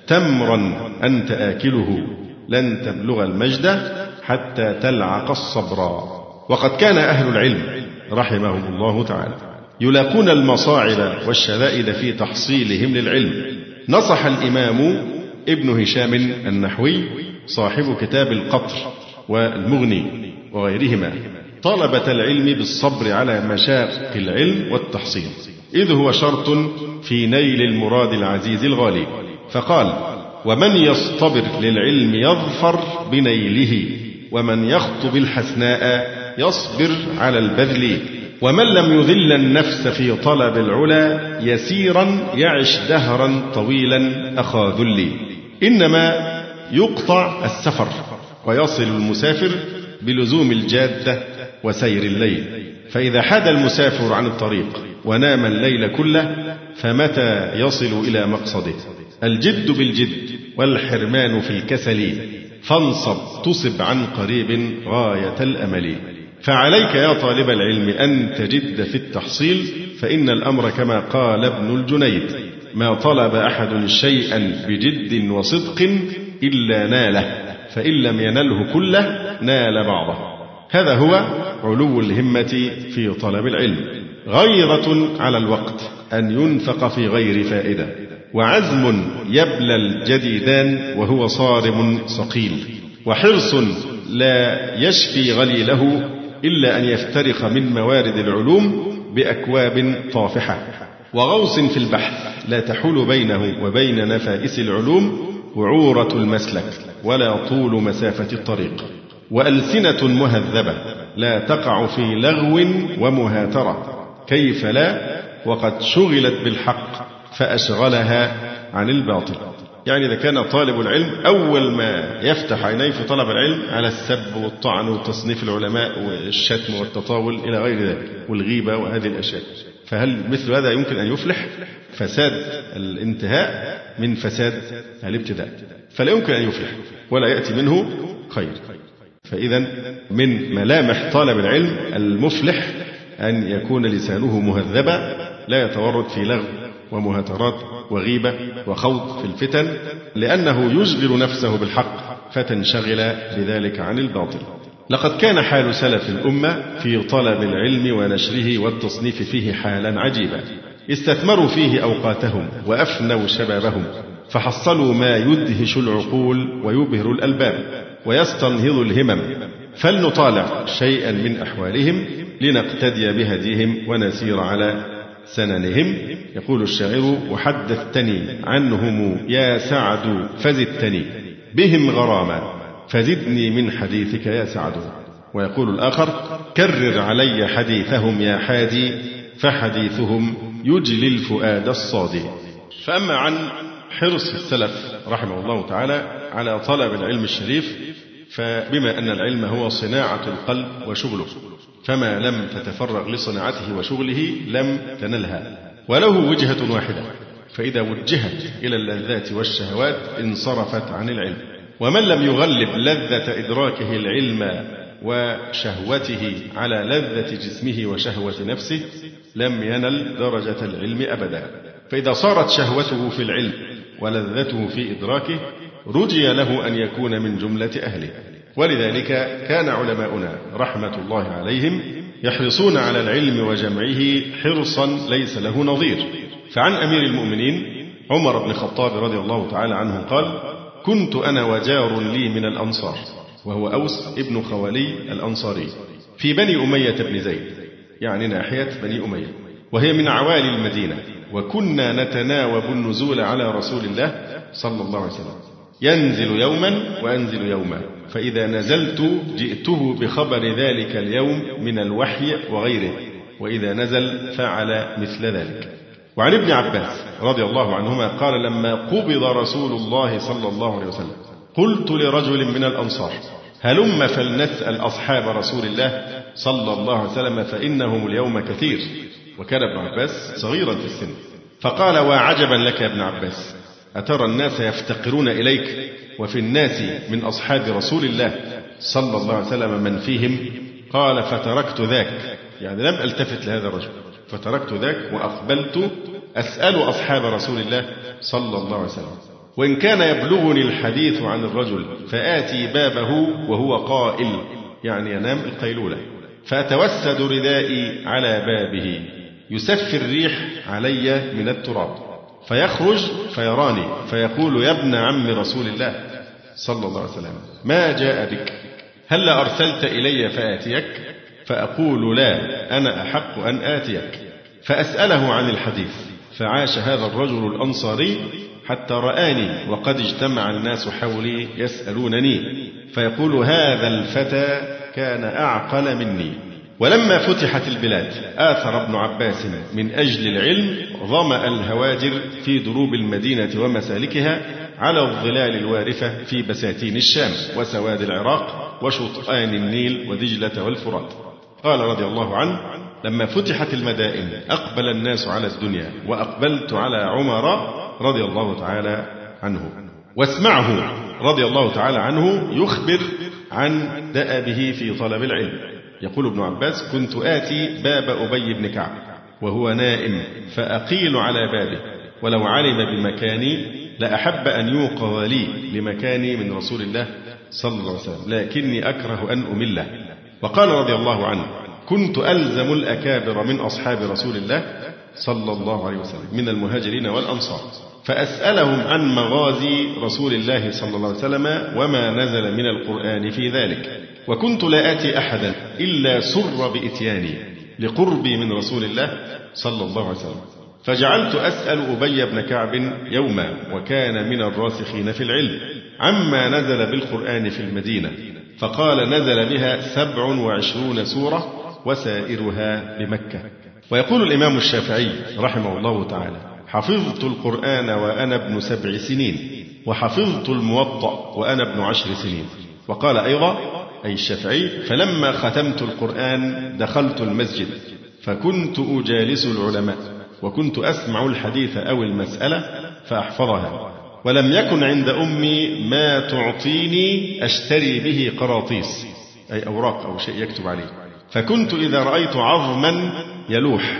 تمرا أنت آكله، لن تبلغ المجد حتى تلعق الصبر. وقد كان أهل العلم رحمهم الله تعالى يلاقون المصاعب والشدائد في تحصيلهم للعلم. نصح الإمام ابن هشام النحوي صاحب كتاب القطر والمغني وغيرهما طلبة العلم بالصبر على مشاق العلم والتحصيل، إذ هو شرط في نيل المراد العزيز الغالي. فقال: ومن يصطبر للعلم يظفر بنيله، ومن يخطب الحسناء يصبر على البذل، ومن لم يذل النفس في طلب العلا يسيرا يعش دهرا طويلا أخا ذلي. إنما يقطع السفر ويصل المسافر بلزوم الجادة وسير الليل، فإذا حاد المسافر عن الطريق ونام الليل كله فمتى يصل إلى مقصده؟ الجد بالجد والحرمان في الكسل، فانصب تصب عن قريب غاية الأمل. فعليك يا طالب العلم أن تجد في التحصيل، فإن الأمر كما قال ابن الجنيد: ما طلب أحد شيئا بجد وصدق إلا ناله، فإن لم ينله كله نال بعضه. هذا هو علو الهمة في طلب العلم، غيرة على الوقت أن ينفق في غير فائدة، وعزم يبلى الجديدان وهو صارم صقيل، وحرص لا يشفي غليله إلا أن يفترق من موارد العلوم بأكواب طافحة، وغوص في البحث لا تحول بينه وبين نفائس العلوم وعورة المسلك ولا طول مسافة الطريق، وألسنة مهذبة لا تقع في لغو ومهاترة، كيف لا وقد شغلت بالحق فأشغلها عن الباطل. يعني إذا كان طالب العلم أول ما يفتح عينيه في طلب العلم على السب والطعن وتصنيف العلماء والشتم والتطاول إلى غير ذلك والغيبة وهذه الأشياء، فهل مثل هذا يمكن أن يفلح؟ فساد الانتهاء من فساد الابتداء، فلا يمكن أن يفلح ولا يأتي منه خير. فإذا من ملامح طالب العلم المفلح أن يكون لسانه مهذبا، لا يتورط في لغو ومهاترات وغيبة وخوض في الفتن، لأنه يشغل نفسه بالحق فتنشغل بذلك عن الباطل. لقد كان حال سلف الأمة في طلب العلم ونشره والتصنيف فيه حالا عجيبا، استثمروا فيه أوقاتهم وأفنوا شبابهم، فحصلوا ما يدهش العقول ويبهر الألباب ويستنهض الهمم. فلنطالع شيئا من أحوالهم لنقتدي بهديهم ونسير على سننهم. يقول الشاعر: وحدثتني عنهم يا سعد فزدتني بهم غراما، فزدني من حديثك يا سعد. ويقول الآخر: كرر علي حديثهم يا حادي، فحديثهم يجلي الفؤاد الصادي. فأما عن حرص السلف رحمه الله تعالى على طلب العلم الشريف، فبما أن العلم هو صناعة القلب وشغله، فما لم تتفرغ لصناعته وشغله لم تنلها، وله وجهة واحدة، فإذا وجهت إلى اللذات والشهوات انصرفت عن العلم. ومن لم يغلب لذة إدراكه العلم وشهوته على لذة جسمه وشهوة نفسه لم ينل درجة العلم أبدا. فإذا صارت شهوته في العلم ولذته في إدراكه رجي له أن يكون من جملة أهله. ولذلك كان علماؤنا رحمة الله عليهم يحرصون على العلم وجمعه حرصا ليس له نظير. فعن أمير المؤمنين عمر بن الخطاب رضي الله تعالى عنه قال: كنت أنا وجار لي من الأنصار وهو أوس ابن خوالي الأنصاري في بني أمية بن زيد، يعني ناحية بني أمية، وهي من عوالي المدينة. وكنا نتناوب النزول على رسول الله صلى الله عليه وسلم، ينزل يوما وأنزل يوما، فإذا نزلت جئته بخبر ذلك اليوم من الوحي وغيره، وإذا نزل فعل مثل ذلك. وعن ابن عباس رضي الله عنهما قال لما قبض رسول الله صلى الله عليه وسلم قلت لرجل من الأنصار هلم فلنسأل أصحاب رسول الله صلى الله عليه وسلم فإنهم اليوم كثير، وكان ابن عباس صغيرا في السن، فقال وعجبا لك يا ابن عباس، أترى الناس يفتقرون إليك وفي الناس من أصحاب رسول الله صلى الله عليه وسلم من فيهم؟ قال فتركت ذاك، يعني لم ألتفت لهذا الرجل، فتركت ذاك وأقبلت أسأل أصحاب رسول الله صلى الله عليه وسلم، وإن كان يبلغني الحديث عن الرجل فآتي بابه وهو قائل، يعني ينام القيلولة، فأتوسد ردائي على بابه يسفي الريح علي من التراب، فيخرج فيراني فيقول يا ابن عم رسول الله صلى الله عليه وسلم ما جاء بك؟ هل أرسلت إلي فآتيك؟ فأقول لا، أنا أحق أن آتيك، فأسأله عن الحديث. فعاش هذا الرجل الأنصاري حتى رآني وقد اجتمع الناس حولي يسألونني، فيقول هذا الفتى كان أعقل مني. ولما فتحت البلاد آثر ابن عباس من أجل العلم ظمأ الهواجر في دروب المدينة ومسالكها على الظلال الوارفة في بساتين الشام وسواد العراق وشطآن النيل ودجلة والفرات. قال رضي الله عنه لما فتحت المدائن أقبل الناس على الدنيا وأقبلت على عمر رضي الله تعالى عنه. واسمعه رضي الله تعالى عنه يخبر عن دأبه في طلب العلم. يقول ابن عباس كنت آتي باب أبي بن كعب وهو نائم فأقيل على بابه، ولو علم بمكاني لأحب أن يوقظ لي لمكاني من رسول الله صلى الله عليه وسلم، لكني أكره أن أمله. وقال رضي الله عنه كنت ألزم الأكابر من أصحاب رسول الله صلى الله عليه وسلم من المهاجرين والأنصار فأسألهم عن مغازي رسول الله صلى الله عليه وسلم وما نزل من القرآن في ذلك، وكنت لا آتي أحدا إلا سر بإتياني لقربي من رسول الله صلى الله عليه وسلم. فجعلت أسأل أبي بن كعب يوما وكان من الراسخين في العلم عما نزل بالقرآن في المدينة، فقال نزل بها سبع وعشرون سورة وسائرها بمكة. ويقول الإمام الشافعي رحمه الله تعالى حفظت القرآن وأنا ابن سبع سنين وحفظت الموطأ وأنا ابن عشر سنين. وقال أيضا أي الشافعي فلما ختمت القرآن دخلت المسجد فكنت أجالس العلماء وكنت أسمع الحديث أو المسألة فأحفظها، ولم يكن عند أمي ما تعطيني أشتري به قراطيس أي أوراق أو شيء يكتب عليه، فكنت إذا رأيت عظما يلوح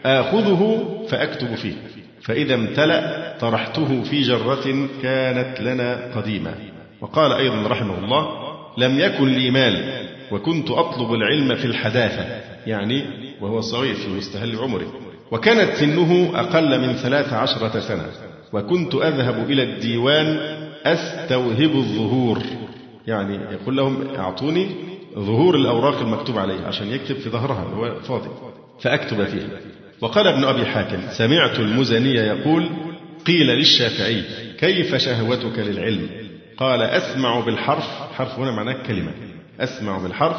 آخذه فأكتب فيه، فإذا امتلأ طرحته في جرة كانت لنا قديمة. وقال أيضا رحمه الله لم يكن لي مال وكنت أطلب العلم في الحداثة، يعني وهو صغير في مستهل عمره، وكانت سنه أقل من ثلاث عشرة سنة، وكنت أذهب إلى الديوان أستوهب الظهور، يعني يقول لهم أعطوني ظهور الأوراق المكتوب عليه عشان يكتب في ظهرها هو فاضي فأكتب فيها. وقال ابن أبي حاتم سمعت المزني يقول قيل للشافعي كيف شهوتك للعلم؟ قال أسمع بالحرف، حرف هنا معناه كلمة، أسمع بالحرف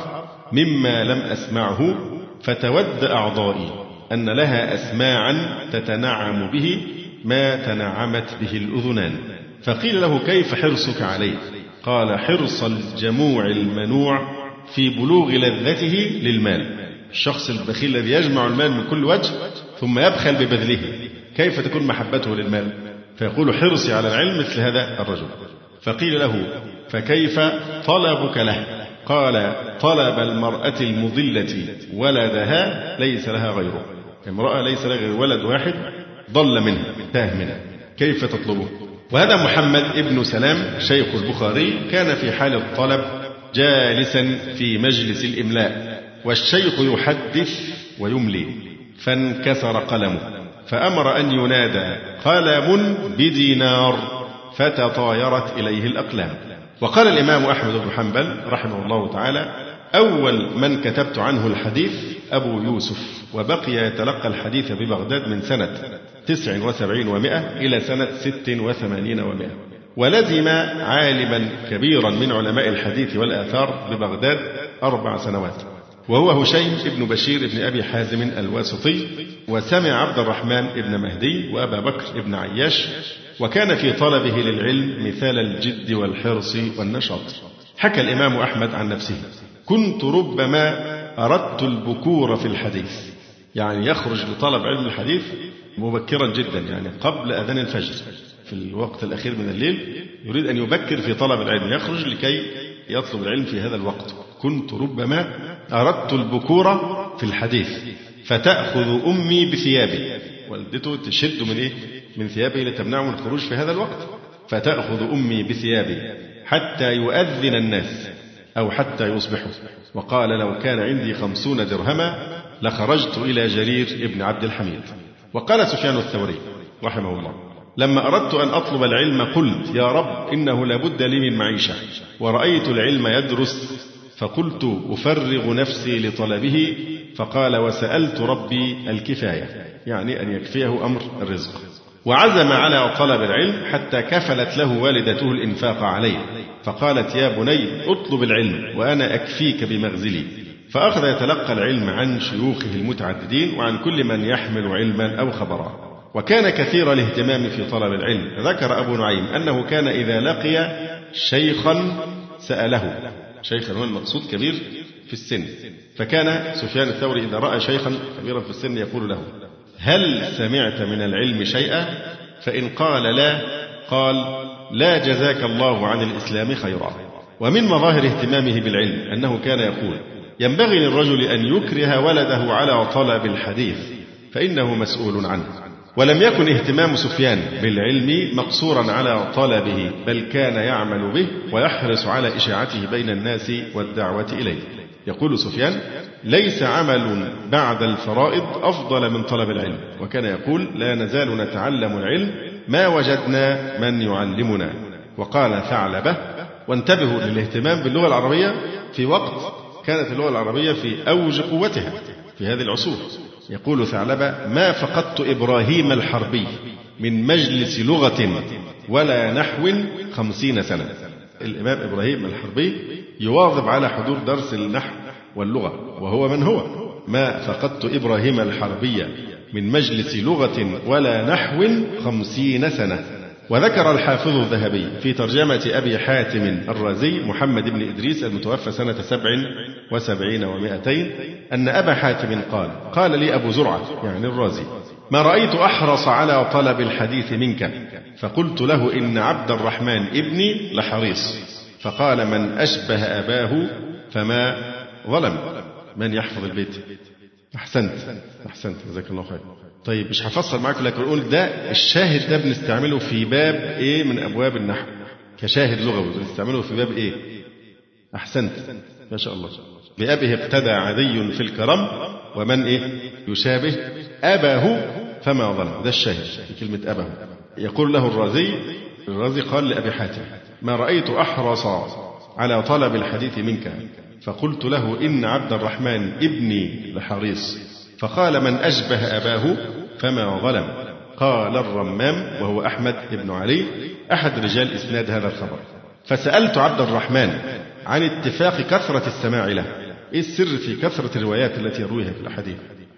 مما لم أسمعه فتود أعضائي أن لها أسماعا تتنعم به ما تنعمت به الأذنان. فقيل له كيف حرصك عليه؟ قال حرص الجموع المنوع في بلوغ لذته للمال. الشخص البخيل الذي يجمع المال من كل وجه ثم يبخل ببذله كيف تكون محبته للمال؟ فيقول حرصي على العلم مثل هذا الرجل. فقيل له فكيف طلبك له؟ قال طلب المرأة المضلة ولدها ليس لها غيره، امرأة ليس لها غير ولد واحد ضل منها تاه منها كيف تطلبه؟ وهذا محمد ابن سلام شيخ البخاري كان في حال الطلب جالسا في مجلس الإملاء والشيخ يحدث ويملي فانكسر قلمه فأمر أن ينادى قلم بدينار فتطايرت إليه الأقلام، وقال الإمام أحمد بن حنبل رحمه الله تعالى: أول من كتبت عنه الحديث أبو يوسف، وبقي يتلقى الحديث ببغداد من سنة تسع وسبعين ومائة إلى سنة ست وثمانين ومائة، ولزم عالما كبيرا من علماء الحديث والآثار ببغداد أربع سنوات، وهو هشيم بن بشير بن أبي حازم الواسطي، وسمع عبد الرحمن بن مهدي وأبا بكر بن عياش، وكان في طلبه للعلم مثال الجد والحرص والنشاط. حكى الإمام أحمد عن نفسه: كنت ربما أردت البكور في الحديث، يعني يخرج لطلب علم الحديث مبكرا جدا، يعني قبل أذان الفجر في الوقت الأخير من الليل، يريد أن يبكر في طلب العلم، يخرج لكي يطلب العلم في هذا الوقت. كنت ربما أردت البكور في الحديث فتأخذ أمي بثيابي، والدته تشد من إيه؟ من ثيابه لتمنعه من الخروج في هذا الوقت. فتأخذ أمي بثيابي حتى يؤذن الناس أو حتى يصبحوا. وقال: لو كان عندي خمسون درهما لخرجت إلى جرير ابن عبد الحميد. وقال سفيان الثوري رحمه الله: لما أردت أن أطلب العلم قلت: يا رب إنه لابد لي من معيشة، ورأيت العلم يدرس فقلت أفرغ نفسي لطلبه، فقال: وسألت ربي الكفاية، يعني أن يكفيه أمر الرزق. وعزم على طلب العلم حتى كفلت له والدته الإنفاق عليه، فقالت: يا بني اطلب العلم وأنا أكفيك بمغزلي. فأخذ يتلقى العلم عن شيوخه المتعددين وعن كل من يحمل علما أو خبرا، وكان كثير الاهتمام في طلب العلم. ذكر أبو نعيم أنه كان إذا لقي شيخا سأله، شيخا هو المقصود كبير في السن، فكان سفيان الثوري إذا رأى شيخا كبيرا في السن يقول له: هل سمعت من العلم شيئا؟ فإن قال لا، قال: لا جزاك الله عن الإسلام خيرا. ومن مظاهر اهتمامه بالعلم أنه كان يقول: ينبغي للرجل أن يكره ولده على طلب الحديث فإنه مسؤول عنه. ولم يكن اهتمام سفيان بالعلم مقصورا على طلبه، بل كان يعمل به ويحرص على إشاعته بين الناس والدعوة إليه. يقول سفيان: ليس عمل بعد الفرائض أفضل من طلب العلم. وكان يقول: لا نزال نتعلم العلم ما وجدنا من يعلمنا. وقال ثعلبة: وانتبهوا للاهتمام باللغة العربية في وقت كانت اللغة العربية في أوج قوتها في هذه العصور. يقول ثعلبة: ما فقدت إبراهيم الحربي من مجلس لغة ولا نحو خمسين سنة. الإمام إبراهيم الحربي يواظب على حضور درس النحو واللغة، وهو من هو. ما فقدت إبراهيم الحربي من مجلس لغة ولا نحو خمسين سنة. وذكر الحافظ الذهبي في ترجمة أبي حاتم الرازي محمد بن إدريس المتوفى سنة سبع وسبعين ومائتين أن أبا حاتم قال: قال لي أبو زرعة يعني الرازي: ما رأيت أحرص على طلب الحديث منك. فقلت له: إن عبد الرحمن ابني لحريص. فقال: من أشبه أباه فما ظلم. من يحفظ البيت؟ أحسنت أحسنت جزاك الله خير. طيب مش هفصل معاكم، لكن أقول ده الشاهد ده بنستعمله في باب إيه من أبواب النحو كشاهد لغوي، بنستعمله في باب إيه؟ أحسنت ما شاء الله. بأبه اقتدى عدي في الكرم ومن إيه يشابه أباه فما ظلم. ده الشاهد في كلمة أباه. يقول له الرازي الرازي قال لأبي حاتم: ما رأيت أحرص على طلب الحديث منك. فقلت له: إن عبد الرحمن ابني لحريص. فقال: من أشبه أباه فما ظلم. قال الرمام وهو أحمد بن علي أحد رجال إسناد هذا الخبر: فسألت عبد الرحمن عن اتفاق كثرة السماع له، إيه السر في كثرة الروايات التي يرويها في الحديث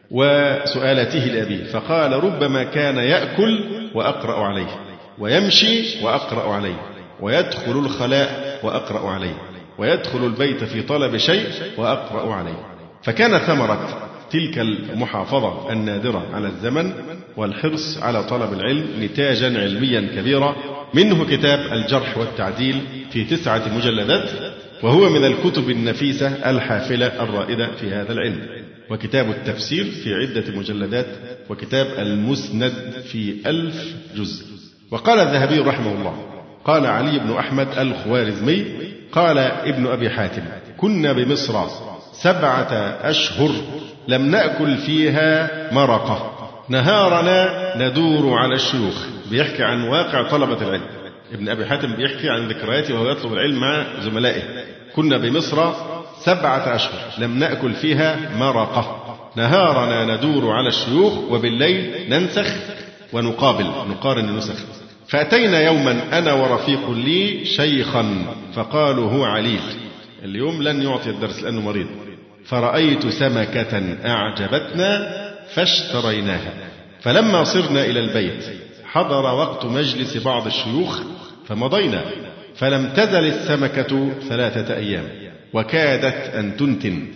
وسؤالته لأبيه. فقال: ربما كان يأكل وأقرأ عليه، ويمشي وأقرأ عليه، ويدخل الخلاء وأقرأ عليه، ويدخل البيت في طلب شيء وأقرأ عليه. فكان ثمرة تلك المحافظة النادرة على الزمن والحرص على طلب العلم نتاجا علميا كبيرا، منه كتاب الجرح والتعديل في تسعة مجلدات، وهو من الكتب النفيسة الحافلة الرائدة في هذا العلم، وكتاب التفسير في عدة مجلدات، وكتاب المسند في ألف جزء. وقال الذهبي رحمه الله: قال علي بن أحمد الخوارزمي: قال ابن أبي حاتم: كنا بمصر سبعة أشهر لم نأكل فيها مرقة، نهارنا ندور على الشيوخ. بيحكي عن واقع طلبة العلم. ابن أبي حاتم بيحكي عن ذكرياته وهو يطلب العلم مع زملائه: كنا بمصر سبعة أشهر لم نأكل فيها مرقة، نهارنا ندور على الشيوخ وبالليل ننسخ ونقابل نقارن النسخ. فأتينا يوما أنا ورفيق لي شيخا فقالوا هو عليل، اليوم لن يعطي الدرس لأنه مريض، فرأيت سمكة أعجبتنا فاشتريناها، فلما صرنا إلى البيت حضر وقت مجلس بعض الشيوخ فمضينا، فلم تزل السمكة ثلاثة أيام وكادت أن تنتن،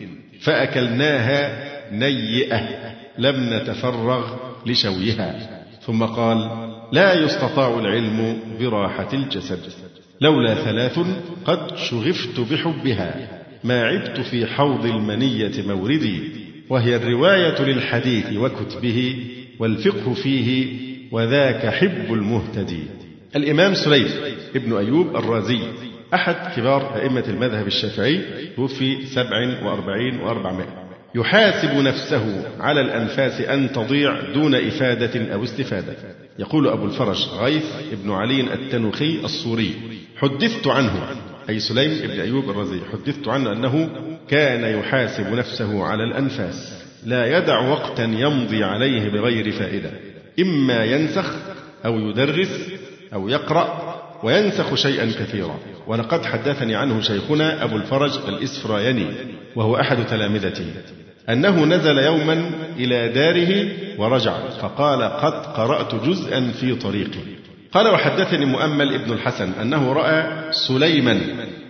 فأكلناها نيئة لم نتفرغ لشويها. ثم قال: لا يستطاع العلم براحة الجسد، لولا ثلاث قد شغفت بحبها، ما عبت في حوض المنية موردي، وهي الرواية للحديث وكتبه والفقه فيه، وذاك حب المهتدي. الإمام سليم ابن أيوب الرازي أحد كبار أئمة المذهب الشافعي، توفي سبع وأربعين وأربعمائة، يحاسب نفسه على الأنفاس أن تضيع دون إفادة أو استفادة. يقول أبو الفرج غيث ابن علي التنوخي الصوري: حدثت عنه، أي سليم ابن أيوب الرازي، حدثت عنه أنه كان يحاسب نفسه على الأنفاس، لا يدع وقتا يمضي عليه بغير فائدة، إما ينسخ أو يدرس أو يقرأ، وينسخ شيئا كثيرا. ولقد حدثني عنه شيخنا أبو الفرج الإسفرايني وهو أحد تلامذته أنه نزل يوما إلى داره ورجع فقال: قد قرأت جزءا في طريقي. قال: وحدثني مؤمل ابن الحسن أنه رأى سليما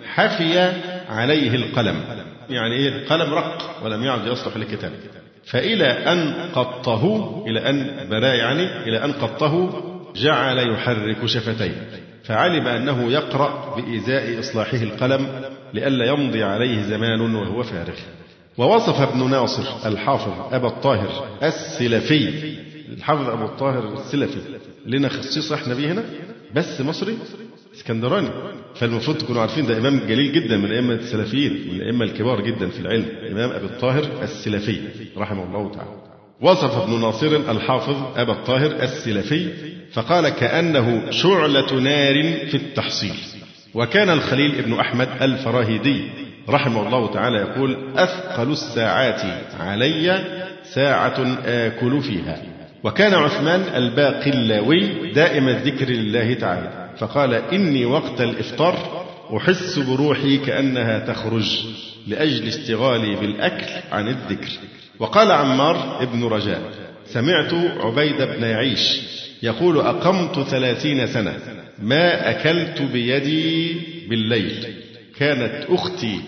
حفي عليه القلم، يعني إيه القلم رق ولم يعد يصلح للكتاب، فإلى أن قطه، إلى أن برا يعني إلى أن قطه جعل يحرك شفتيه، فعلم أنه يقرأ بإزاء إصلاحه القلم لئلا يمضي عليه زمان وهو فارغ. ووصف ابن ناصر الحافظ أبا الطاهر السلفي، الحافظ أبو الطاهر السلفي لنا خصيصة احنا بيه هنا بس مصري اسكندراني، فالمفروض تكونوا عارفين ده إمام جليل جدا من أئمة السلفيين، من الأئمة الكبار جدا في العلم، الإمام أبي الطاهر السلفي رحمه الله تعالى. وصف ابن ناصر الحافظ أبا الطاهر السلفي فقال: كأنه شعلة نار في التحصيل. وكان الخليل ابن أحمد الفراهيدي رحمه الله تعالى يقول: أثقل الساعات علي ساعة آكل فيها. وكان عثمان الباقلاوي دائم الذكر لله تعالى، فقال: إني وقت الإفطار أحس بروحي كأنها تخرج لأجل اشتغالي بالأكل عن الذكر. وقال عمار ابن رجاء: سمعت عبيد بن يعيش يقول: أقمت ثلاثين سنة ما أكلت بيدي بالليل، كانت أختي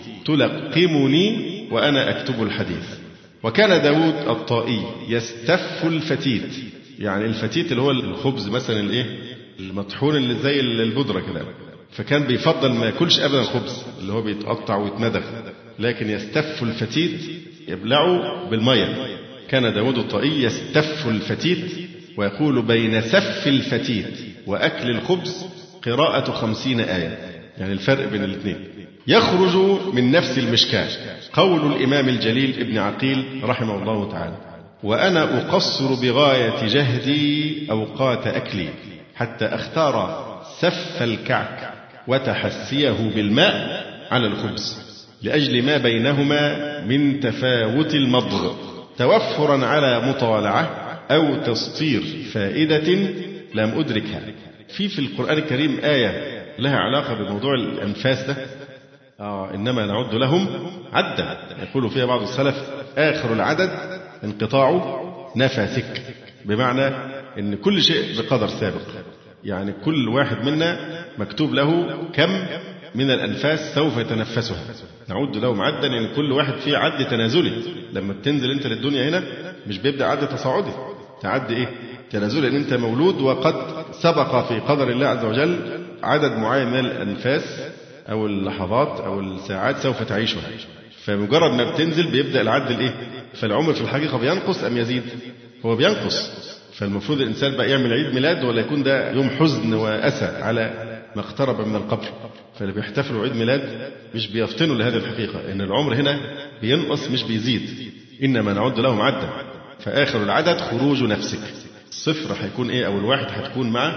تلقمني وأنا أكتب الحديث. وكان داود الطائي يستف الفتيت، يعني الفتيت اللي هو الخبز مثلا الايه المطحون اللي زي البودرة كده، فكان بيفضل ما ياكلش أبدا خبز اللي هو بيتقطع ويتمدغ، لكن يستف الفتيت يبلعه بالمية. كان داود الطائي يستف الفتيت ويقول: بين سف الفتيت وأكل الخبز قراءة خمسين آية، يعني الفرق بين الاثنين. يخرج من نفس المشكاة قول الإمام الجليل ابن عقيل رحمه الله تعالى: وأنا أقصر بغاية جهدي أوقات أكلي حتى أختار سف الكعك وتحسيه بالماء على الخبز لأجل ما بينهما من تفاوت المضغ، توفرا على مطالعة أو تسطير فائدة لم أدركها. في في القرآن الكريم آية لها علاقة بموضوع الأنفاس ده، آه إنما نعد لهم عدا، يقول فيها بعض السلف: آخر العدد انقطاع نفسك، بمعنى أن كل شيء بقدر سابق، يعني كل واحد منا مكتوب له كم من الأنفاس سوف يتنفسها، نعد لهم عدا، يعني كل واحد فيه عد تنازلي. لما بتنزل أنت للدنيا هنا مش بيبدأ عد تصاعدي، تعد إيه تنازلي، أن أنت مولود وقد سبق في قدر الله عز وجل عدد معين من الأنفاس أو اللحظات أو الساعات سوف تعيشها، فمجرد ما بتنزل بيبدأ العد الإيه؟ فالعمر في الحقيقة بينقص أم يزيد؟ هو بينقص. فالمفروض الإنسان بقى يعمل عيد ميلاد ولا يكون ده يوم حزن وأسى على ما اقترب من القبر. فاللي بيحتفلوا عيد ميلاد مش بيفتنوا لهذه الحقيقة، إن العمر هنا بينقص مش بيزيد، إنما نعد لهم عدا. فآخر العدد خروج نفسك، الصفر هيكون إيه أو الواحد هتكون مع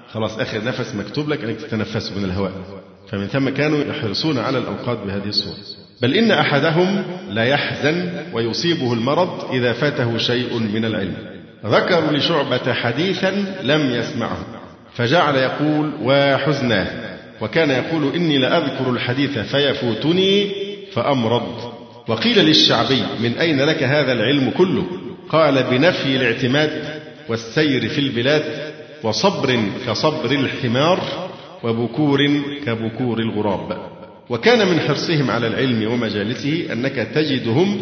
خلاص آخر نفس مكتوب لك أنك تتنفسه من الهواء. فمن ثم كانوا يحرصون على الأوقات بهذه الصورة. بل إن أحدهم لا يحزن ويصيبه المرض إذا فاته شيء من العلم. ذكروا لشعبة حديثا لم يسمعه فجعل يقول وحزناه، وكان يقول إني لأذكر الحديث فيفوتني فأمرض. وقيل للشعبي من أين لك هذا العلم كله؟ قال بنفي الاعتماد والسير في البلاد وصبر كصبر الحمار وبكور كبكور الغراب. وكان من حرصهم على العلم ومجالسه أنك تجدهم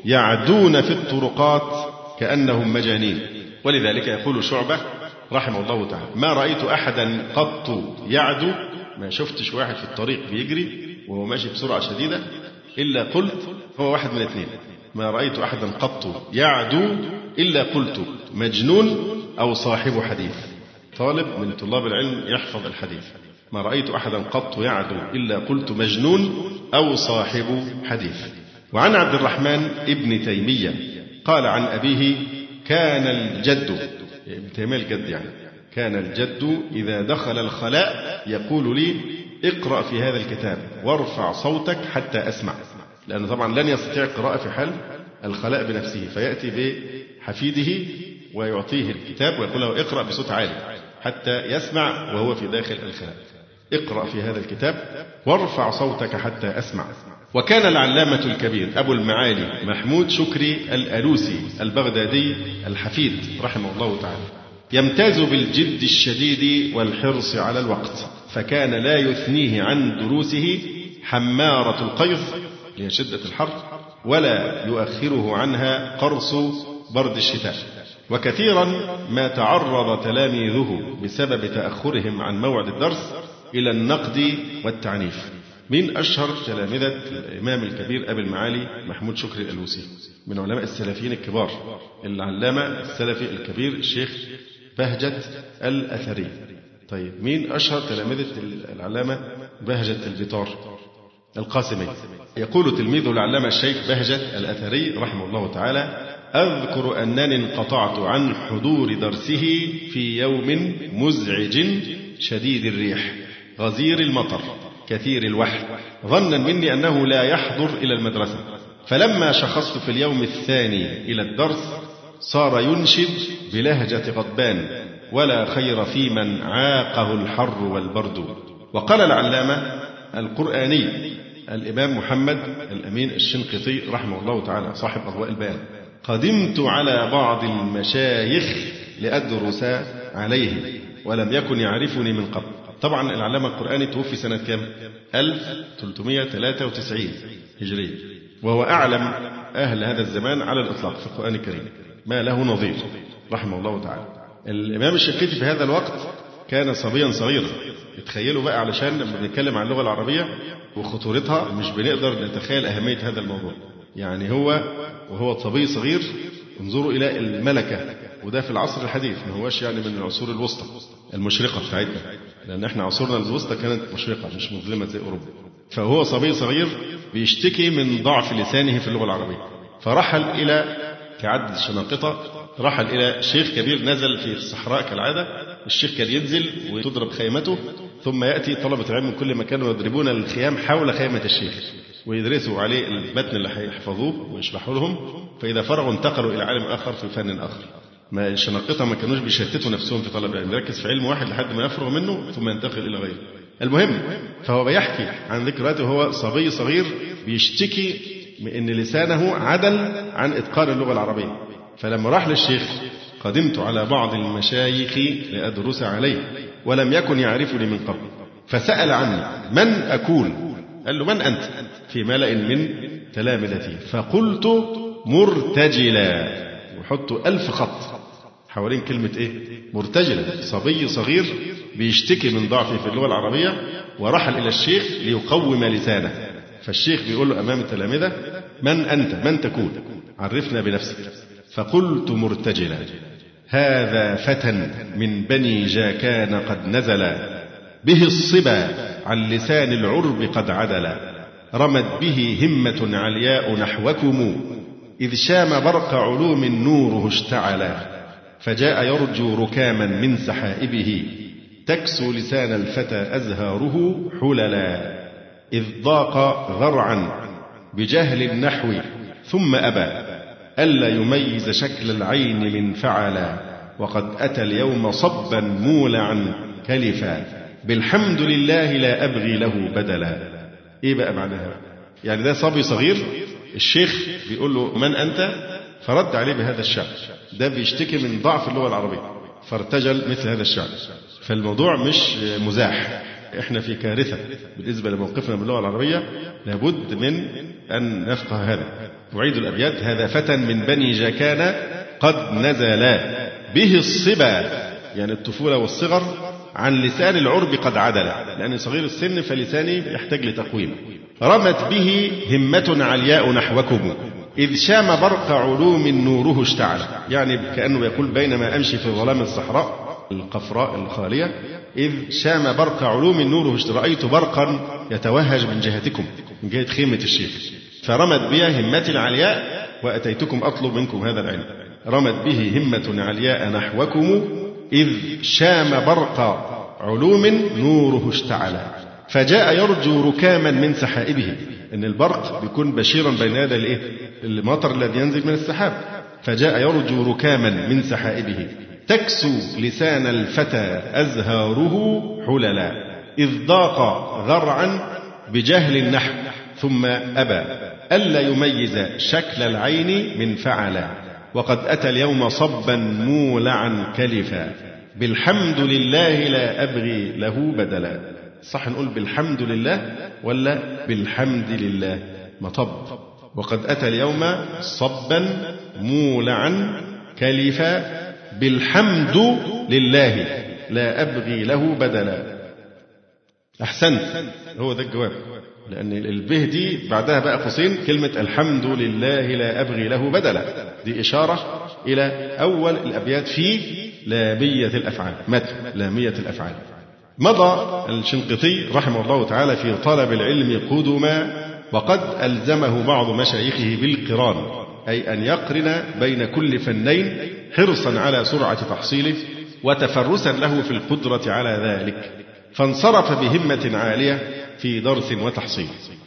يعدون في الطرقات كأنهم مجانين. ولذلك يقول شعبة رحمه الله تعالى ما رأيت أحدا قط يعدو، ما شفتش واحد في الطريق بيجري وهو ماشي بسرعة شديدة إلا قلت هو واحد من اثنين، ما رأيت أحدا قط يعدو إلا قلت مجنون أو صاحب حديث. طالب من طلاب العلم يحفظ الحديث، ما رأيت أحدا قط يعدو إلا قلت مجنون أو صاحب حديث. وعن عبد الرحمن ابن تيمية قال عن أبيه كان الجد، ابن تيمية الجد يعني، كان الجد إذا دخل الخلاء يقول لي اقرأ في هذا الكتاب وارفع صوتك حتى أسمع، لأنه طبعا لن يستطيع القراءة في حال الخلاء بنفسه، فيأتي بحفيده ويعطيه الكتاب ويقول له اقرأ بصوت عالي حتى يسمع وهو في داخل الخلاء. اقرأ في هذا الكتاب وارفع صوتك حتى أسمع. وكان العلامة الكبير أبو المعالي محمود شكري الألوسي البغدادي الحفيد رحمه الله تعالى يمتاز بالجد الشديد والحرص على الوقت، فكان لا يثنيه عن دروسه حمارة القيظ هي شدة الحر ولا يؤخره عنها قرص برد الشتاء. وكثيرا ما تعرض تلاميذه بسبب تأخرهم عن موعد الدرس إلى النقد والتعنيف. من أشهر تلامذة الإمام الكبير أبي المعالي محمود شكري الألوسي من علماء السلفيين الكبار، العلامة السلفي الكبير الشيخ بهجة الأثري. طيب مين أشهر تلامذة العلامة بهجة البطار القاسمي؟ يقول تلميذه العلامة الشيخ بهجة الأثري رحمه الله تعالى أذكر أنني انقطعت عن حضور درسه في يوم مزعج شديد الريح غزير المطر كثير الوحل ظنا مني أنه لا يحضر إلى المدرسة، فلما شخصت في اليوم الثاني إلى الدرس صار ينشد بلهجة غضبان ولا خير في من عاقه الحر والبرد. وقال العلامة القرآني الإمام محمد الأمين الشنقيطي رحمه الله تعالى صاحب أضواء البيان قدمت على بعض المشايخ لأدرس عليه ولم يكن يعرفني من قبل. طبعا العلامة القرآني توفي سنة كام؟ ألف وثلاثمائة وثلاثة وتسعين هجرية، وهو أعلم أهل هذا الزمان على الإطلاق في القرآن الكريم ما له نظير رحمه الله تعالى. الإمام الشنقيطي في هذا الوقت كان صبيا صغيرا. تخيلوا بقى علشان لما بنتكلم عن اللغة العربية وخطورتها مش بنقدر نتخيل أهمية هذا الموضوع. يعني هو وهو صبي صغير انظروا إلى الملكة، وده في العصر الحديث ما هوش يعني من العصور الوسطى المشرقة بتاعتنا، لأن احنا عصورنا الوسطى كانت مشرقة مش مظلمة زي أوروبا. فهو صبي صغير بيشتكي من ضعف لسانه في اللغة العربية، فرحل إلى كعدد الشناقطة رحل إلى شيخ كبير نزل في الصحراء كالعادة. الشيخ كان ينزل وتضرب خيمته ثم يأتي طلبة العلم من كل مكان ويضربون الخيام حول خيمة الشيخ ويدرسوا عليه المتن اللي هيحفظوه ويشرحوا لهم، فإذا فرغوا انتقلوا إلى عالم آخر في فن آخر. ما الشناقطة ما كانوش بيشتتوا نفسهم في طلب العلم، يركز في علم واحد لحد ما يفرغ منه ثم ينتقل إلى غيره. المهم فهو بيحكي عن ذكرياته وهو صبي صغير بيشتكي من أن لسانه عدل عن إتقان اللغة العربية. فلما راح للشيخ قدمت على بعض المشايخ لأدرس عليه ولم يكن يعرفني من قبل، فسأل عني من أكون؟ قال له من أنت؟ في ملأ من تلامذتي، فقلت مرتجلا، وحطوا ألف خط حوالين كلمة إيه؟ مرتجلا. صبي صغير بيشتكي من ضعفه في اللغة العربية ورحل إلى الشيخ ليقوم لسانه، فالشيخ بيقول له أمام التلامذة من أنت؟ من تكون؟ عرفنا بنفسك. فقلت مرتجلا هذا فتى من بني جاكان قد نزل به الصبا عن لسان العرب قد عدل رمت به همة علياء نحوكم إذ شام برق علوم نوره اشتعلا فجاء يرجو ركاما من سحائبه تكسو لسان الفتى أزهاره حللا إذ ضاق ذرعا بجهل النحو ثم أبى ألا يميز شكل العين من فعلا وقد أتى اليوم صبا مولعا كلفا بالحمد لله لا أبغي له بدلا. إيه بقى معناها؟ يعني ده صبي صغير الشيخ بيقول له من أنت؟ فرد عليه بهذا الشعر. ده بيشتكي من ضعف اللغة العربية فارتجل مثل هذا الشعر. فالموضوع مش مزاح، احنا في كارثة بالنسبة لموقفنا من اللغة العربية، لابد من أن نفقه هذا. أعيد الأبيات: هذا فتى من بني جاكان قد نزلا به الصبا، يعني الطفولة والصغر، عن لسان العرب قد عدلا، لأن صغير السن فلساني يحتاج لتقويم. رمت به همة علياء نحوكم إذ شام برق علوم نوره اشتعل، يعني كأنه يقول بينما أمشي في ظلام الصحراء القفراء الخالية إذ شام برق علوم نوره اشتعل، رأيت برقا يتوهج من جهتكم، من جهة خيمة الشيخ، فرمت بها همة العلياء وأتيتكم أطلب منكم هذا العلم. رمت به همة علياء نحوكم إذ شام برق علوم نوره اشتعل فجاء يرجو ركاما من سحائبه، إن البرق بيكون بشيرا بين يدي الإيه؟ المطر الذي ينزل من السحاب. فجاء يرجو ركاما من سحائبه تكسو لسان الفتى أزهاره حللا إذ ضاق ذرعا بجهل النحو ثم أبى ألا يميز شكل العين من فعلا وقد أتى اليوم صبا مولعا كلفا بالحمد لله لا أبغي له بدلا. صح نقول بالحمد لله ولا بالحمد لله؟ مطب. وقد أتى اليوم صبا مولعا كلفا بالحمد لله لا أبغي له بدلا. أحسنت، هو ده الجواب، لأن البه دي بعدها بقى قوسين كلمة الحمد لله لا أبغي له بدلا، دي إشارة إلى أول الأبيات في لامية الأفعال، متن لامية الأفعال. مضى الشنقيطي رحمه الله تعالى في طلب العلم قدما وقد ألزمه بعض مشايخه بالقران، أي أن يقرن بين كل فنين حرصا على سرعة تحصيله وتفرسا له في القدرة على ذلك، فانصرف بهمة عالية في درس وتحصيل.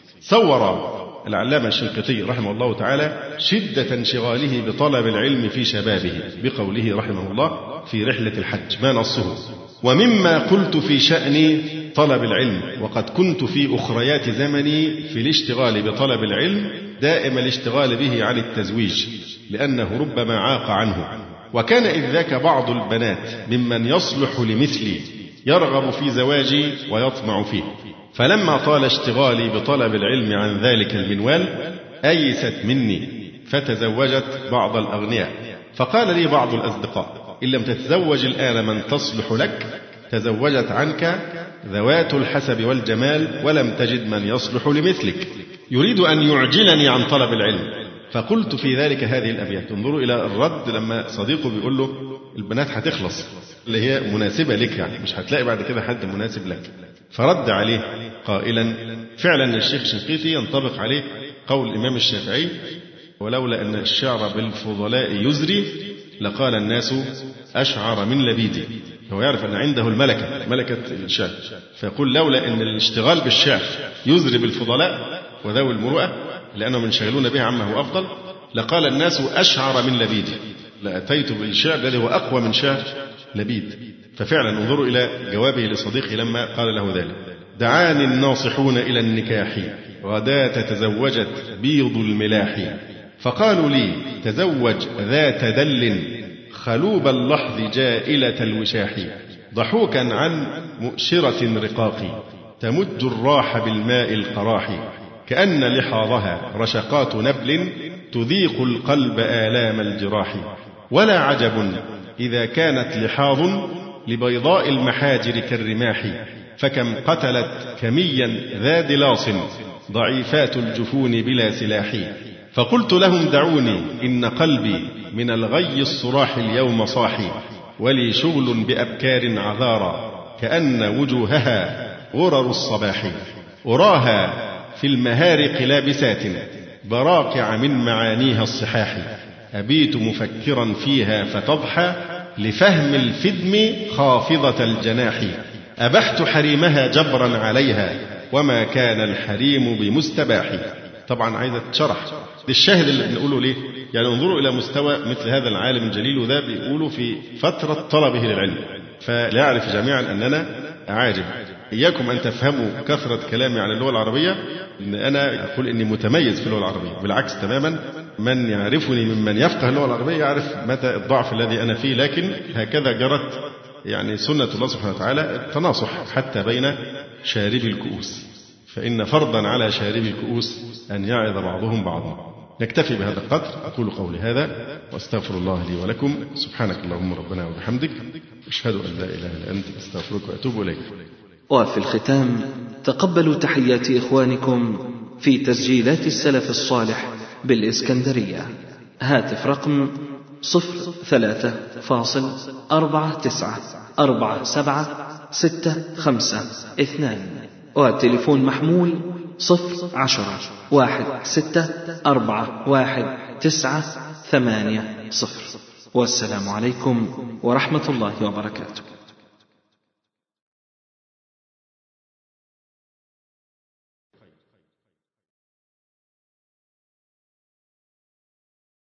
صور العلامة الشنقيطي رحمه الله تعالى شدة انشغاله بطلب العلم في شبابه بقوله رحمه الله في رحلة الحج، ما نصه: ومما قلت في شأن طلب العلم وقد كنت في أخريات زمني في الاشتغال بطلب العلم دائم الاشتغال به عن التزويج لأنه ربما عاق عنه، وكان إذ ذاك بعض البنات ممن يصلح لمثلي يرغب في زواجي ويطمع فيه، فلما طال اشتغالي بطلب العلم عن ذلك المنوال أيست مني فتزوجت بعض الأغنياء، فقال لي بعض الأصدقاء: إن لم تتزوج الآن من تصلح لك تزوجت عنك ذوات الحسب والجمال ولم تجد من يصلح لمثلك، يريد أن يعجلني عن طلب العلم. فقلت في ذلك هذه الأبيات. انظروا إلى الرد لما صديقه بيقول له البنات هتخلص اللي هي مناسبة لك، يعني مش هتلاقي بعد كده حد مناسب لك. فرد عليه قائلا: فعلا الشيخ الشنقيطي ينطبق عليه قول الإمام الشافعي: ولولا أن الشعر بالفضلاء يزري لقال الناس أشعر من لبيدي. هو يعرف أن عنده الملكة، ملكة الشعر، فيقول لولا أن الاشتغال بالشعر يزري بالفضلاء وذوي المروءة لأنهم ينشغلون به عما هو أفضل لقال الناس أشعر من لبيدي، لأتيت بالشعر الذي هو أقوى من شعر لبيد. ففعلا انظروا إلى جوابه لصديقه لما قال له ذلك: دعاني الناصحون إلى النكاح غداة تزوجت بيض الملاح، فقالوا لي تزوج ذات دل خلوب اللحظ جائلة الوشاح، ضحوكا عن مؤشرة رقاق تمج الراح بالماء القراح، كأن لحاظها رشقات نبل تذيق القلب آلام الجراح، ولا عجب إذا كانت لحاظ لبيضاء المحاجر كالرماح، فكم قتلت كميا ذا دلاص ضعيفات الجفون بلا سلاح. فقلت لهم دعوني إن قلبي من الغي الصراح اليوم صاحي، ولي شغل بأبكار عذارى كأن وجوهها غرر الصباح، أراها في المهارق لابسات براقع من معانيها الصحاح، أبيت مفكرا فيها فتضحى لفهم الفدم خافضة الجناح، أبحت حريمها جبرا عليها وما كان الحريم بمستباح. طبعا عايزة تشرح للشاهد اللي بنقوله ليه، يعني انظروا إلى مستوى مثل هذا العالم الجليل، وده بيقوله في فترة طلبه للعلم، فليعرف جميعا أننا أعاجب. إياكم أن تفهموا كثرة كلامي عن اللغة العربية إن أنا أقول إني متميز في اللغة العربية، بالعكس تماما. من يعرفني ممن يفقه اللغة العربية يعرف متى الضعف الذي أنا فيه، لكن هكذا جرت يعني سنة الله سبحانه وتعالى التناصح حتى بين شاربي الكؤوس، فإن فرضا على شاربي الكؤوس أن يعظ بعضهم بعضا. نكتفي بهذا القدر. أقول قولي هذا وأستغفر الله لي ولكم. سبحانك اللهم ربنا وبحمدك، أشهد أن لا إله إلا أنت، أستغفرك وأتوب إليك. وفي الختام تقبلوا تحيات إخوانكم في تسجيلات السلف الصالح بالإسكندرية. هاتف رقم صفر ثلاثة فاصل أربعة تسعة أربعة سبعة ستة خمسة اثنان، والتليفون محمول صفر عشرة واحد ستة أربعة واحد تسعة ثمانية صفر. والسلام عليكم ورحمة الله وبركاته.